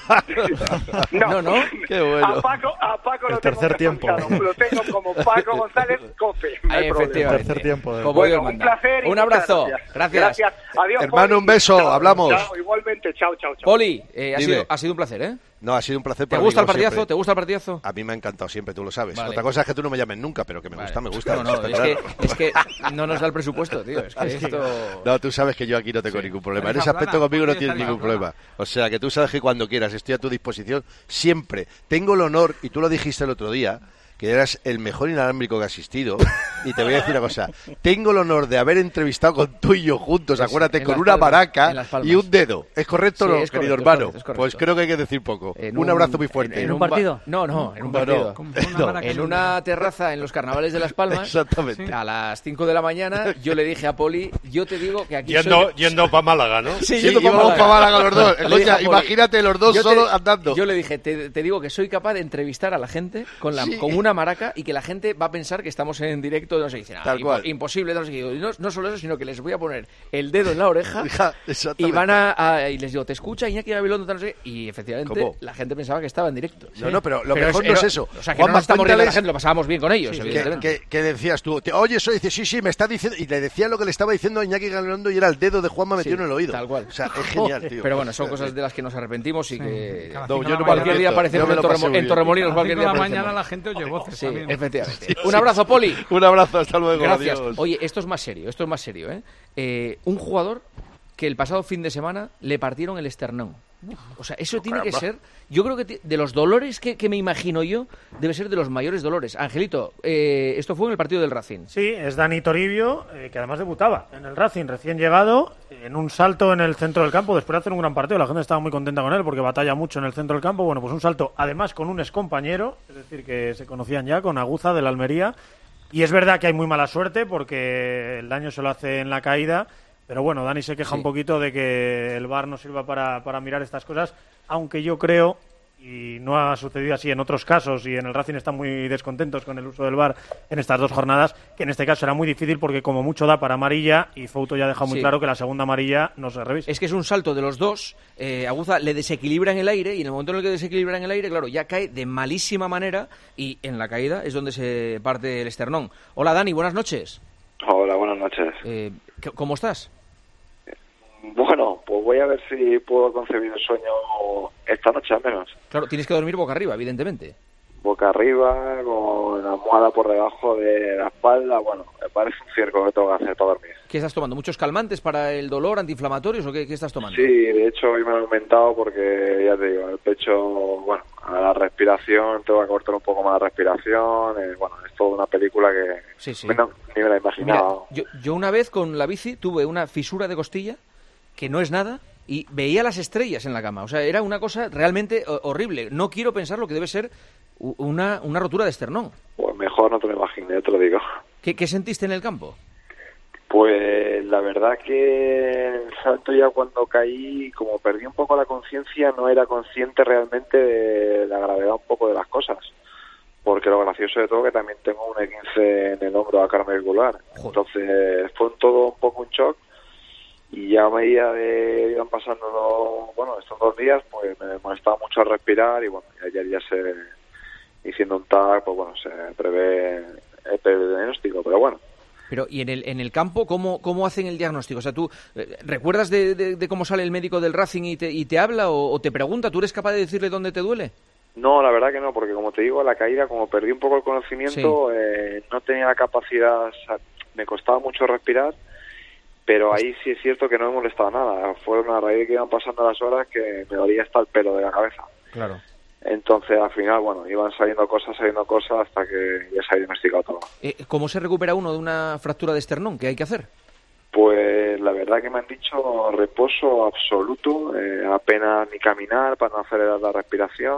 Speaker 9: No,
Speaker 3: no, no.
Speaker 7: Qué bueno.
Speaker 9: A Paco, a Paco
Speaker 4: el
Speaker 9: lo
Speaker 4: tercer
Speaker 9: tengo
Speaker 4: tiempo.
Speaker 9: Lo tengo como Paco González Cope. No hay
Speaker 3: efectivamente.
Speaker 4: El tercer tiempo. De...
Speaker 9: Bueno, un placer.
Speaker 3: Un abrazo.
Speaker 9: Gracias.
Speaker 3: Gracias.
Speaker 9: gracias. Adiós,
Speaker 7: hermano,
Speaker 9: Poli.
Speaker 7: un beso.
Speaker 9: Chao,
Speaker 7: hablamos.
Speaker 9: Chao, igualmente. Chao, chao, chao.
Speaker 3: Poli, eh, ha, sido, ha sido un placer, ¿eh?
Speaker 7: No, ha sido un placer
Speaker 3: ¿Te
Speaker 7: para
Speaker 3: gusta
Speaker 7: mí,
Speaker 3: el partidazo?
Speaker 7: siempre.
Speaker 3: ¿Te gusta el partidazo?
Speaker 7: A mí me ha encantado siempre, tú lo sabes.
Speaker 3: Vale.
Speaker 7: Otra cosa es que tú no me llames nunca, pero que me
Speaker 3: vale.
Speaker 7: gusta, me gusta.
Speaker 3: No, no, es que, es que no nos da el presupuesto, tío. Es que esto...
Speaker 7: No, tú sabes que yo aquí no tengo sí. ningún problema. En ese aspecto
Speaker 4: plana,
Speaker 7: conmigo no tienes ningún problema. O sea, que tú sabes que cuando quieras estoy a tu disposición siempre. Tengo el honor, y tú lo dijiste el otro día, que eras el mejor inalámbrico que ha asistido. Y te voy a decir una cosa. Tengo el honor de haber entrevistado con tú y yo juntos, es, acuérdate, con una maraca y un dedo. ¿Es correcto o sí, no, es querido correcto, hermano? Es correcto, es correcto. Pues creo que hay que decir poco. Un, un abrazo muy fuerte.
Speaker 5: ¿En, en un partido?
Speaker 3: No, no, en un partido.
Speaker 4: No, no.
Speaker 3: En una terraza en los carnavales de Las Palmas.
Speaker 7: Exactamente.
Speaker 3: A las cinco de la mañana yo le dije a Poli, yo te digo que aquí
Speaker 11: Yendo,
Speaker 3: soy...
Speaker 11: yendo para Málaga, ¿no?
Speaker 3: Sí,
Speaker 7: sí
Speaker 3: yendo
Speaker 7: para Málaga. Pa Málaga los dos. Oye, imagínate los dos
Speaker 3: yo
Speaker 7: solo
Speaker 3: te,
Speaker 7: andando.
Speaker 3: Yo le dije, te, te digo que soy capaz de entrevistar a la gente con, la, sí. con una maraca y que la gente va a pensar que estamos en directo, no sé, dice nada,
Speaker 7: Tal
Speaker 3: impo
Speaker 7: cual.
Speaker 3: imposible, no sé qué. No, no solo eso, sino que les voy a poner el dedo en la oreja
Speaker 7: ja,
Speaker 3: y van a, a y les digo, ¿te escucha Iñaki Gabilondo? No sé qué. Y efectivamente ¿Cómo? La gente pensaba que estaba en directo.
Speaker 7: No, ¿sí? no, pero lo pero mejor es, no es eso.
Speaker 3: O sea, que Juan, no nos estamos riendo de la gente, lo pasábamos bien con ellos,
Speaker 7: sí,
Speaker 3: evidentemente.
Speaker 7: ¿Qué, qué, qué decías tú? Oye, eso dice, sí, sí, me está diciendo, y le decía lo que le estaba diciendo a Iñaki Gabilondo y era el dedo de Juanma metido sí, en el oído.
Speaker 3: Tal cual.
Speaker 7: O sea, es genial, tío.
Speaker 3: Pero bueno, son cosas de las que nos arrepentimos y que
Speaker 7: no, yo no
Speaker 3: cualquier día aparecemos en Torremolinos, cualquier día.
Speaker 4: Por la mañana la gente oye voces también.
Speaker 3: Efectivamente. Un abrazo, Poli.
Speaker 7: Un abrazo, hasta luego.
Speaker 3: Gracias.
Speaker 7: Adiós.
Speaker 3: Oye, esto es más serio, esto es más serio, ¿eh? eh un jugador que el pasado fin de semana le partieron el esternón. O sea, eso oh, tiene caramba. que ser... Yo creo que de los dolores que, que me imagino yo, debe ser de los mayores dolores. Angelito, eh, esto fue en el partido del Racing.
Speaker 4: Sí, es Dani Toribio, eh, que además debutaba en el Racing, recién llegado, en un salto en el centro del campo, después de hacer un gran partido. La gente estaba muy contenta con él porque batalla mucho en el centro del campo. Bueno, pues un salto, además con un excompañero, es decir, que se conocían ya, con Aguza de la Almería. Y es verdad que hay muy mala suerte porque el daño se lo hace en la caída. Pero bueno, Dani se queja sí. un poquito de que el V A R no sirva para, para mirar estas cosas, aunque yo creo, y no ha sucedido así en otros casos, y en el Racing están muy descontentos con el uso del V A R en estas dos jornadas, que en este caso será muy difícil porque como mucho da para amarilla, y Fouto ya deja muy sí. claro que la segunda amarilla no se revisa.
Speaker 3: Es que es un salto de los dos, eh, Aguza le desequilibra en el aire, y en el momento en el que desequilibra en el aire, claro, ya cae de malísima manera, y en la caída es donde se parte el esternón. Hola Dani, buenas noches.
Speaker 6: Hola, buenas noches.
Speaker 3: Eh, ¿Cómo estás?
Speaker 6: Bueno, pues voy a ver si puedo concebir el sueño esta noche al menos.
Speaker 3: Claro, tienes que dormir boca arriba, evidentemente.
Speaker 6: Boca arriba, con la almohada por debajo de la espalda. Bueno, me parece un circo que tengo que hacer para dormir.
Speaker 3: ¿Qué estás tomando? ¿Muchos calmantes para el dolor, antiinflamatorios o qué, qué estás tomando?
Speaker 6: Sí, de hecho hoy me han aumentado porque, ya te digo, el pecho, bueno, a la respiración, tengo que cortar un poco más la respiración. Eh, bueno, es toda una película que
Speaker 3: sí, sí.
Speaker 6: No, ni me la he imaginado.
Speaker 3: Mira, yo, yo una vez con la bici tuve una fisura de costilla que no es nada, y veía las estrellas en la cama. O sea, era una cosa realmente horrible. No quiero pensar lo que debe ser una, una rotura de esternón.
Speaker 6: Pues mejor no te lo imagines, te lo digo.
Speaker 3: ¿Qué, qué sentiste en el campo?
Speaker 6: Pues la verdad que el salto ya cuando caí, como perdí un poco la conciencia, no era consciente realmente de la gravedad un poco de las cosas. Porque lo gracioso de todo que también tengo un E quince en el hombro acá muscular. Entonces fue todo un poco un shock. Y ya a medida de iban pasando los, bueno, estos dos días, pues me molestaba mucho al respirar y bueno, ayer ya se diciendo un tag, pues bueno, se prevé el diagnóstico, pero bueno.
Speaker 3: Pero, ¿y en el en el campo cómo cómo hacen el diagnóstico? O sea, ¿tú eh, recuerdas de, de, de cómo sale el médico del Racing y te, y te habla o, o te pregunta? ¿Tú eres capaz de decirle dónde te duele?
Speaker 6: No, la verdad que no, porque como te digo, la caída, como perdí un poco el conocimiento, sí. eh, no tenía la capacidad, o sea, me costaba mucho respirar. Pero ahí sí es cierto que no me molestaba nada. Fueron a raíz de que iban pasando las horas que me dolía hasta el pelo de la cabeza.
Speaker 3: Claro.
Speaker 6: Entonces, al final, bueno, iban saliendo cosas, saliendo cosas hasta que ya se había diagnosticado todo.
Speaker 3: Eh, ¿Cómo se recupera uno de una fractura de esternón? ¿Qué hay que hacer?
Speaker 6: Pues la verdad que me han dicho reposo absoluto, eh, apenas ni caminar para no acelerar la respiración.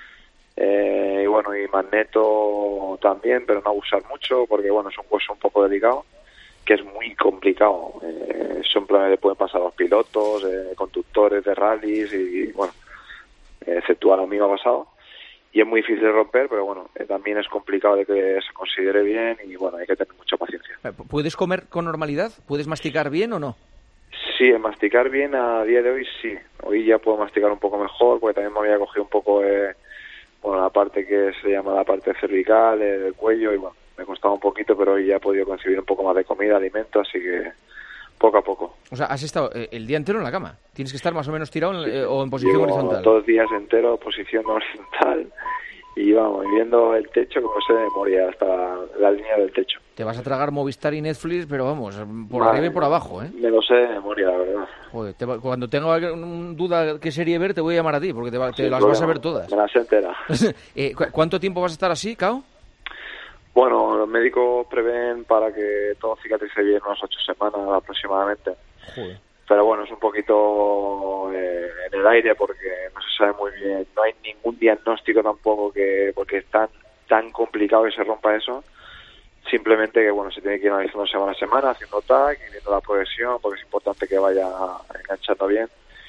Speaker 6: Eh, y bueno, y magneto también, pero no abusar mucho porque, bueno, es un hueso un poco delicado, que es muy complicado. Eh, siempre le pueden pasar a los pilotos, eh, conductores de rallies y, bueno, exceptuar a mí me ha pasado. Y es muy difícil de romper, pero bueno, eh, también es complicado de que se considere bien y, bueno, hay que tener mucha paciencia.
Speaker 3: ¿Puedes comer con normalidad? ¿Puedes masticar bien o no?
Speaker 6: Sí, masticar bien a día de hoy sí. Hoy ya puedo masticar un poco mejor porque también me había cogido un poco, eh, bueno, la parte que se llama la parte cervical, eh, del cuello y, bueno, me costaba un poquito, pero hoy ya he podido conseguir un poco más de comida, alimento, así que poco a poco.
Speaker 3: O sea, has estado eh, el día entero en la cama. Tienes que estar más o menos tirado en, eh, o en posición
Speaker 6: Llevo
Speaker 3: horizontal.
Speaker 6: Dos días enteros, posición horizontal, y vamos, viendo el techo como se me moría hasta la, la línea del techo.
Speaker 3: Te vas a tragar Movistar y Netflix, pero vamos, por
Speaker 6: Vale,
Speaker 3: arriba y por abajo, ¿eh?
Speaker 6: Me lo sé de memoria, la verdad.
Speaker 3: Joder, te va, cuando tenga duda qué serie ver, te voy a llamar a ti, porque te, va, te
Speaker 6: Sin
Speaker 3: las
Speaker 6: problema,
Speaker 3: vas a ver todas.
Speaker 6: Me las entera.
Speaker 3: eh, ¿cu ¿Cuánto tiempo vas a estar así, Cao?
Speaker 6: Bueno, los médicos prevén para que todo cicatrice bien unas ocho semanas aproximadamente.
Speaker 3: Joder.
Speaker 6: Pero bueno, es un poquito eh, en el aire porque no se sabe muy bien. No hay ningún diagnóstico tampoco que porque es tan, tan complicado que se rompa eso. Simplemente que, bueno, se tiene que ir analizando semana a semana, haciendo tag y viendo la progresión porque es importante que vaya enganchando bien.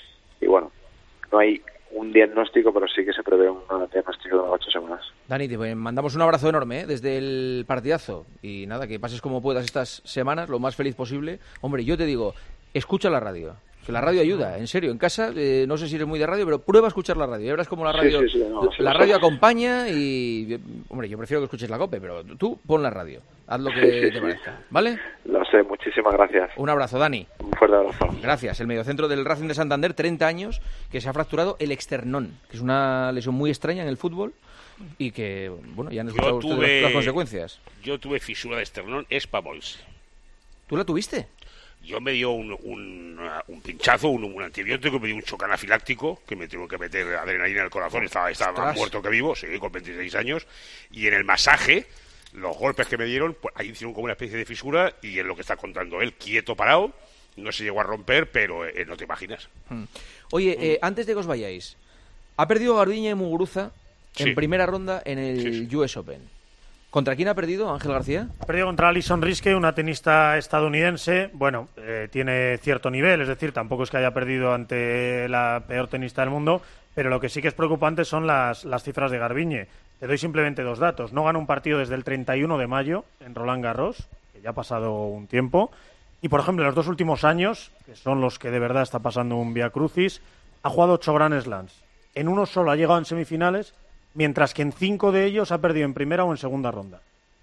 Speaker 6: Y bueno, no hay un diagnóstico, pero sí que se prevé un diagnóstico de unas ocho semanas.
Speaker 3: Dani, te mandamos un abrazo enorme, ¿eh? Desde el partidazo. Y nada, que pases como puedas estas semanas, lo más feliz posible. Hombre, yo te digo, escucha la radio. Que la radio ayuda, en serio. En casa, eh, no sé si eres muy de radio, pero prueba a escuchar la radio. Ya verás como la radio,
Speaker 6: sí, sí, sí, no, sí,
Speaker 3: la
Speaker 6: sí.
Speaker 3: radio acompaña y... Hombre, yo prefiero que escuches la COPE, pero tú pon la radio. Haz lo que
Speaker 6: Sí, sí,
Speaker 3: te
Speaker 6: sí.
Speaker 3: parezca, ¿vale?
Speaker 6: Lo sé, muchísimas gracias.
Speaker 3: Un abrazo, Dani.
Speaker 6: Un fuerte abrazo.
Speaker 3: Gracias. El mediocentro del Racing de Santander, treinta años, que se ha fracturado el externón, que es una lesión muy extraña en el fútbol y que, bueno, ya han escuchado
Speaker 8: Yo
Speaker 3: ustedes
Speaker 8: tuve,
Speaker 3: las consecuencias.
Speaker 8: Yo tuve fisura de esternón espamols.
Speaker 3: ¿Tú la tuviste?
Speaker 8: Yo me dio un, un, un pinchazo, un, un antibiótico, me dio un shock anafiláctico, que me tuvo que meter adrenalina en el corazón, estaba, estaba más
Speaker 3: Ostras.
Speaker 8: muerto que vivo, sí, con veintiséis años, y en el masaje, los golpes que me dieron, pues ahí hicieron como una especie de fisura, y es lo que está contando él, quieto, parado, no se llegó a romper, pero eh, no te imaginas.
Speaker 3: Hmm. Oye, eh, antes de que os vayáis, ha perdido Garbiñe y Muguruza en
Speaker 8: Sí.
Speaker 3: primera ronda en el
Speaker 8: Sí, sí.
Speaker 3: U S Open. ¿Contra quién ha perdido, Ángel García?
Speaker 4: Ha perdido contra Alison Riske, una tenista estadounidense. Bueno, eh, tiene cierto nivel, es decir, tampoco es que haya perdido ante la peor tenista del mundo, pero lo que sí que es preocupante son las, las cifras de Garbiñe. Te doy simplemente dos datos. No gana un partido desde el treinta y uno de mayo en Roland Garros, que ya ha pasado un tiempo. Y, por ejemplo, en los dos últimos años, que son los que de verdad está pasando un vía crucis, ha jugado ocho Grand Slams. En uno solo ha llegado en semifinales, mientras que en cinco de ellos ha perdido en primera o en segunda ronda.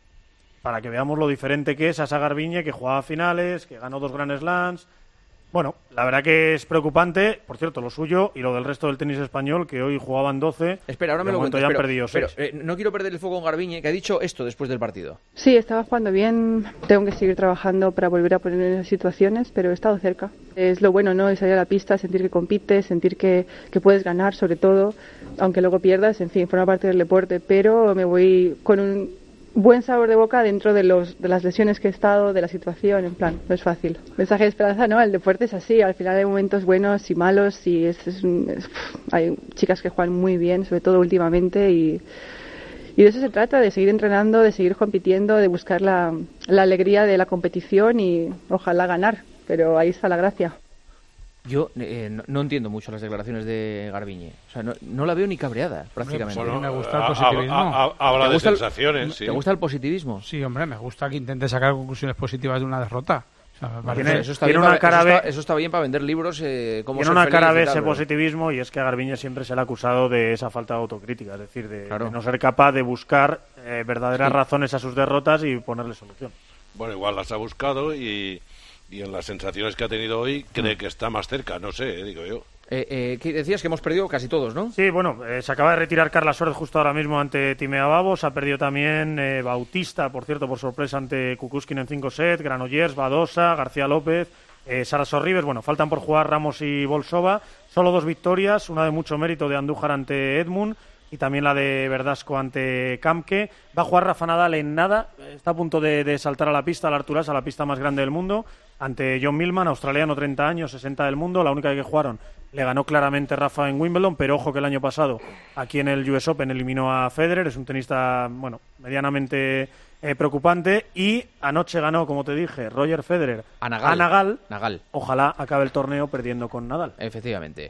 Speaker 4: Para que veamos lo diferente que es a esa Garbiñe, que jugaba finales, que ganó dos Grand Slams. Bueno, la verdad que es preocupante. Por cierto, lo suyo y lo del resto del tenis español, que hoy jugaban doce.
Speaker 3: Espera, ahora me
Speaker 4: de
Speaker 3: lo
Speaker 4: momento
Speaker 3: cuentas,
Speaker 4: ya han
Speaker 3: pero,
Speaker 4: perdido
Speaker 3: pero,
Speaker 4: seis.
Speaker 3: eh, no quiero perder el foco con Garbiñe, que ha dicho esto después del partido.
Speaker 10: Sí, estaba jugando bien, tengo que seguir trabajando para volver a poner en esas situaciones, pero he estado cerca. Es lo bueno, ¿no? Es salir a la pista, sentir que compites, sentir que, que puedes ganar, sobre todo, aunque luego pierdas, en fin, forma parte del deporte, pero me voy con un buen sabor de boca dentro de, los, de las lesiones que he estado, de la situación, en plan, no es fácil. Mensaje de esperanza, ¿no? El deporte es así, al final hay momentos buenos y malos y es, es, es, hay chicas que juegan muy bien, sobre todo últimamente, y Y de eso se trata, de seguir entrenando, de seguir compitiendo, de buscar la, la alegría de la competición y ojalá ganar, pero ahí está la gracia.
Speaker 3: Yo eh, no, no entiendo mucho las declaraciones de Garbiñe. O sea, no, no la veo ni cabreada, prácticamente.
Speaker 13: Bueno, me gusta el positivismo. A, a, a,
Speaker 11: habla de sensaciones,
Speaker 3: el,
Speaker 11: sí.
Speaker 3: ¿Te gusta el positivismo?
Speaker 13: Sí, hombre, me gusta que intente sacar conclusiones positivas de una derrota. O sea, me
Speaker 4: tiene,
Speaker 3: eso, está
Speaker 4: tiene
Speaker 3: bien
Speaker 4: una
Speaker 3: para,
Speaker 4: cara
Speaker 3: eso,
Speaker 4: B,
Speaker 3: está, eso está bien para vender libros. Eh, como
Speaker 4: tiene una cara B
Speaker 3: tal,
Speaker 4: ese
Speaker 3: pero...
Speaker 4: positivismo, y es que a Garbiñe siempre se le ha acusado de esa falta de autocrítica, es decir, de,
Speaker 3: claro.
Speaker 4: de no ser capaz de buscar eh, verdaderas sí. razones a sus derrotas y ponerle solución.
Speaker 11: Bueno, igual las ha buscado y... Y en las sensaciones que ha tenido hoy, cree que está más cerca, no sé, eh, digo yo.
Speaker 3: Eh, eh, ¿qué decías? Que hemos perdido casi todos, ¿no?
Speaker 4: Sí, bueno, eh, se acaba de retirar Carla Suárez justo ahora mismo ante Timea Babos, ha perdido también eh, Bautista, por cierto, por sorpresa ante Kukushkin en cinco sets, Granollers, Badosa, García López, eh, Sara Sorribes, bueno, faltan por jugar Ramos y Bolsova, solo dos victorias, una de mucho mérito de Andújar ante Edmund, y también la de Verdasco ante Kamke. Va a jugar Rafa Nadal en nada, está a punto de, de saltar a la pista, a la Arturasa, a la pista más grande del mundo, ante John Millman, australiano, treinta años, sesenta del mundo, la única que jugaron. Le ganó claramente Rafa en Wimbledon, pero ojo que el año pasado aquí en el U S Open eliminó a Federer, es un tenista, bueno, medianamente eh, preocupante, y anoche ganó, como te dije, Roger Federer
Speaker 3: a Nagal.
Speaker 4: A Nagal.
Speaker 3: Nagal.
Speaker 4: Ojalá acabe el torneo perdiendo con Nadal.
Speaker 3: Efectivamente.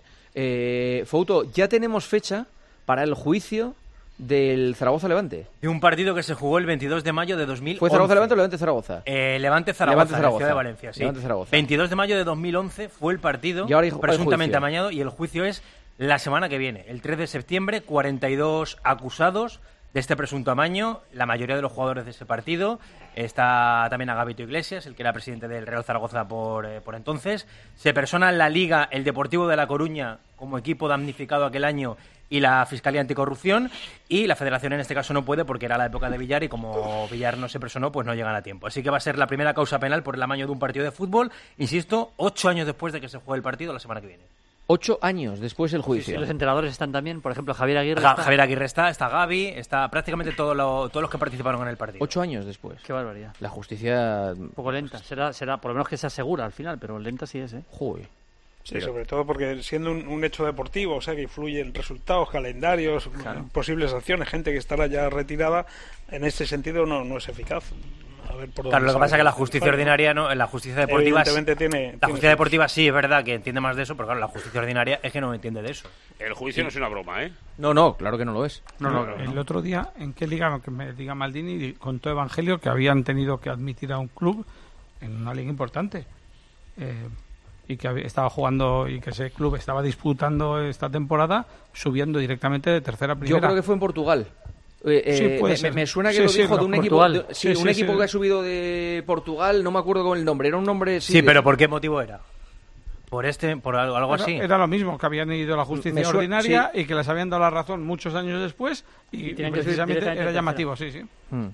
Speaker 3: Eh, Fouto, ya tenemos fecha para el juicio del Zaragoza-Levante.
Speaker 14: De un partido que se jugó el veintidós de mayo de dos mil once.
Speaker 3: ¿Fue Zaragoza-Levante o Levante-Zaragoza?
Speaker 14: Eh, Levante-Zaragoza,
Speaker 3: Levante
Speaker 14: en la ciudad de Valencia, sí.
Speaker 3: Levante-Zaragoza.
Speaker 14: veintidós de mayo de dos mil once fue el partido,
Speaker 3: y ahora hay,
Speaker 14: presuntamente
Speaker 3: hay
Speaker 14: amañado, y el juicio es la semana que viene, el tres de septiembre, cuarenta y dos acusados de este presunto amaño, la mayoría de los jugadores de ese partido. Está también Agapito Iglesias, el que era presidente del Real Zaragoza por, eh, por entonces. Se persona en la Liga el Deportivo de La Coruña como equipo damnificado aquel año y la Fiscalía Anticorrupción, y la Federación en este caso no puede porque era la época de Villar y como Villar no se personó, pues no llegan a tiempo. Así que va a ser la primera causa penal por el amaño de un partido de fútbol, insisto, ocho años después de que se juegue el partido la semana que viene.
Speaker 3: Ocho años después del juicio.
Speaker 5: Sí, sí, los entrenadores están también, por ejemplo, Javier Aguirre
Speaker 14: Ga-
Speaker 5: está.
Speaker 14: Javier Aguirre está, está Gaby, está prácticamente todo lo, todos los que participaron en el partido.
Speaker 3: Ocho años después.
Speaker 5: Qué barbaridad.
Speaker 3: La justicia...
Speaker 5: Un poco lenta, será, será por lo menos que se asegura al final, pero lenta sí es, ¿eh?
Speaker 3: Joder.
Speaker 15: Sí, sobre todo porque siendo un, un hecho deportivo, o sea, que influyen resultados, calendarios, claro. posibles acciones, gente que estará ya retirada, en este sentido no, no es eficaz. A ver por
Speaker 14: claro, lo que pasa es que la justicia ordinaria, no, la justicia deportiva,
Speaker 15: evidentemente tiene,
Speaker 14: la
Speaker 15: tiene
Speaker 14: justicia deportiva sí es verdad que entiende más de eso, pero claro, la justicia ordinaria es que no entiende de eso.
Speaker 8: El juicio sí. no es una broma, ¿eh?
Speaker 3: No, no, claro que no lo es.
Speaker 13: No, no, no, el no. otro día, ¿en qué liga? Que me diga Maldini, contó Evangelio que habían tenido que admitir a un club en una liga importante. Eh, y que estaba jugando y que ese club estaba disputando esta temporada subiendo directamente de tercera a primera.
Speaker 3: Yo creo que fue en Portugal. Eh,
Speaker 13: sí, puede
Speaker 3: me,
Speaker 13: ser.
Speaker 3: me suena que
Speaker 13: sí,
Speaker 3: lo
Speaker 13: sí,
Speaker 3: dijo de un equipo, de, sí,
Speaker 13: sí,
Speaker 3: un
Speaker 13: sí,
Speaker 3: equipo
Speaker 13: sí.
Speaker 3: que ha subido de Portugal, no me acuerdo con el nombre, era un nombre...
Speaker 14: Sí,
Speaker 3: sí
Speaker 14: de... pero ¿por qué motivo era? ¿Por este, por algo, algo
Speaker 13: era,
Speaker 14: así?
Speaker 13: Era lo mismo, que habían ido a la justicia
Speaker 3: suena,
Speaker 13: ordinaria
Speaker 3: sí.
Speaker 13: y que les habían dado la razón muchos años después y, y precisamente era llamativo, sí, sí.
Speaker 3: Hmm.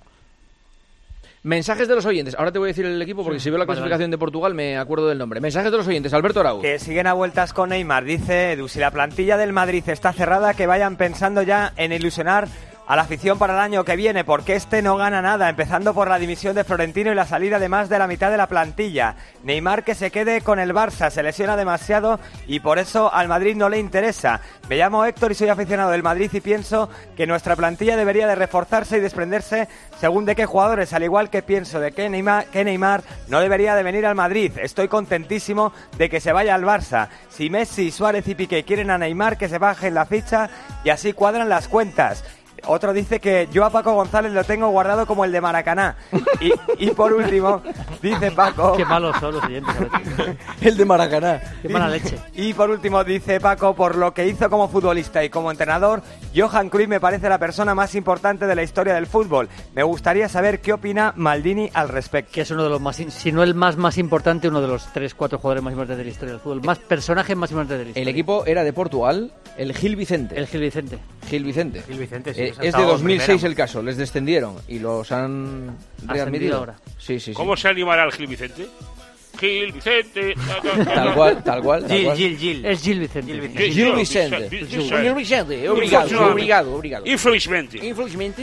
Speaker 3: Mensajes de los oyentes. Ahora te voy a decir el equipo porque sí, si veo la clasificación vale, vale. de Portugal me acuerdo del nombre. Mensajes de los oyentes. Alberto Arauz.
Speaker 16: Que siguen a vueltas con Neymar. Dice Edu, si la plantilla del Madrid está cerrada, que vayan pensando ya en ilusionar a la afición para el año que viene, porque este no gana nada, empezando por la dimisión de Florentino y la salida de más de la mitad de la plantilla. Neymar que se quede con el Barça, se lesiona demasiado y por eso al Madrid no le interesa. Me llamo Héctor y soy aficionado del Madrid y pienso que nuestra plantilla debería de reforzarse y desprenderse según de qué jugadores, al igual que pienso de que Neymar, que Neymar no debería de venir al Madrid. Estoy contentísimo de que se vaya al Barça. Si Messi, Suárez y Piqué quieren a Neymar, que se bajen la ficha y así cuadran las cuentas. Otro dice que yo a Paco González lo tengo guardado como el de Maracaná. Y, y por último, dice Paco...
Speaker 5: Qué malos son los oyentes a veces.
Speaker 3: El de Maracaná.
Speaker 5: Qué mala leche.
Speaker 16: Y por último, dice Paco, por lo que hizo como futbolista y como entrenador, Johan Cruyff me parece la persona más importante de la historia del fútbol. Me gustaría saber qué opina Maldini al respecto.
Speaker 5: Que es uno de los más, si no el más más importante, uno de los tres, cuatro jugadores más importantes de la historia del fútbol. Más personajes más importantes de la historia.
Speaker 3: El equipo era de Portugal, el Gil Vicente.
Speaker 5: El Gil Vicente.
Speaker 3: Gil Vicente.
Speaker 14: Gil Vicente, sí.
Speaker 3: Eh, es de dos mil seis el caso, les descendieron y los han readmitido
Speaker 5: ahora.
Speaker 3: Sí, sí, sí.
Speaker 8: ¿Cómo se animará el Gil Vicente? Gil Vicente.
Speaker 3: Tal cual, tal cual. Tal
Speaker 14: Gil,
Speaker 3: cual.
Speaker 14: Gil, Gil.
Speaker 5: Es Gil Vicente.
Speaker 14: Gil Vicente.
Speaker 3: Gil Vicente. Gil Vicente. Obrigado, obrigado, obrigado.
Speaker 8: Infelizmente.
Speaker 3: Infelizmente.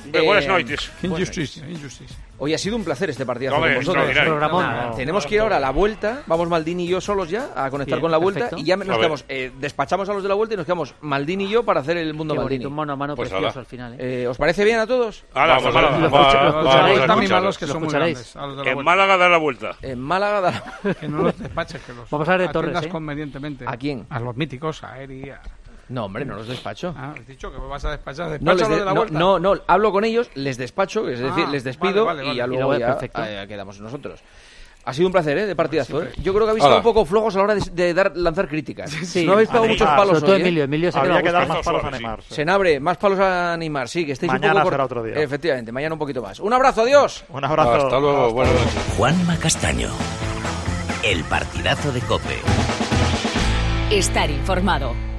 Speaker 8: Eh, buenas noches.
Speaker 13: Injusticia, injusticia.
Speaker 3: Hoy ha sido un placer este partidazo
Speaker 8: No,
Speaker 3: con
Speaker 8: eh,
Speaker 3: vosotros.
Speaker 8: extraordinario.
Speaker 3: Nada,
Speaker 8: No,
Speaker 3: tenemos
Speaker 8: no,
Speaker 3: que ir
Speaker 8: no,
Speaker 3: ahora a
Speaker 8: no.
Speaker 3: la vuelta. Vamos Maldini y yo solos ya a conectar
Speaker 5: Bien,
Speaker 3: con la vuelta
Speaker 5: perfecto.
Speaker 3: y ya nos
Speaker 8: A ver.
Speaker 3: quedamos. Eh, despachamos a los de la vuelta y nos quedamos Maldini y yo para hacer el mundo
Speaker 5: Qué
Speaker 3: Maldini.
Speaker 5: bonito, un mano a mano
Speaker 8: Pues
Speaker 5: precioso
Speaker 8: ala.
Speaker 5: al final. ¿eh?
Speaker 3: Eh, ¿Os parece bien a todos?
Speaker 8: Hala,
Speaker 11: Vamos,
Speaker 8: pues hala,
Speaker 11: hala.
Speaker 8: va-
Speaker 5: Lo escucha- lo
Speaker 8: va-
Speaker 5: escucharéis.
Speaker 8: vamos a
Speaker 13: Están muy
Speaker 8: escucharlo.
Speaker 13: malos que
Speaker 5: Lo
Speaker 13: son muy
Speaker 5: escucharéis.
Speaker 13: grandes. A los de la
Speaker 8: En
Speaker 13: vuelta.
Speaker 8: Málaga da la vuelta.
Speaker 3: En Málaga. da-
Speaker 13: Que no los despaches, que los
Speaker 5: Vamos a hablar de Torres,
Speaker 13: atiendas
Speaker 5: ¿eh?
Speaker 13: convenientemente.
Speaker 3: ¿A quién?
Speaker 13: A los míticos, a Eri. A...
Speaker 3: No, hombre, no los despacho.
Speaker 13: Ah, has dicho que me vas a despachar.
Speaker 3: No,
Speaker 13: Despacha
Speaker 3: les
Speaker 13: a los
Speaker 3: de-
Speaker 13: de la
Speaker 3: no,
Speaker 13: vuelta.
Speaker 3: no, no, hablo con ellos, les despacho, es decir,
Speaker 13: Ah,
Speaker 3: les despido
Speaker 13: vale, vale,
Speaker 3: y ya
Speaker 13: vale.
Speaker 5: Y
Speaker 3: luego
Speaker 5: luego,
Speaker 3: ya,
Speaker 5: perfecto.
Speaker 3: eh, quedamos nosotros. Ha sido un placer, ¿eh? De partidazo, ¿eh? Yo creo que habéis
Speaker 11: Hala.
Speaker 3: estado un poco flojos a la hora de, de dar, lanzar críticas.
Speaker 5: Sí,
Speaker 3: no habéis pegado
Speaker 15: Neymar,
Speaker 3: muchos palos
Speaker 5: Sobre todo
Speaker 3: hoy, ¿eh?
Speaker 5: Emilio. Emilio se ha
Speaker 15: Habría
Speaker 5: quedado
Speaker 15: que dar
Speaker 5: justo.
Speaker 15: más palos a
Speaker 8: Sí.
Speaker 15: Neymar. sí.
Speaker 3: Senabre, más palos a Neymar, sí, que estáis
Speaker 15: Mañana
Speaker 3: un poco...
Speaker 15: será otro día.
Speaker 3: Efectivamente, mañana un poquito más. Un abrazo, adiós.
Speaker 15: Un abrazo.
Speaker 11: Hasta luego, buenas noches.
Speaker 2: Juanma Castaño. El partidazo de COPE.
Speaker 1: Estar informado.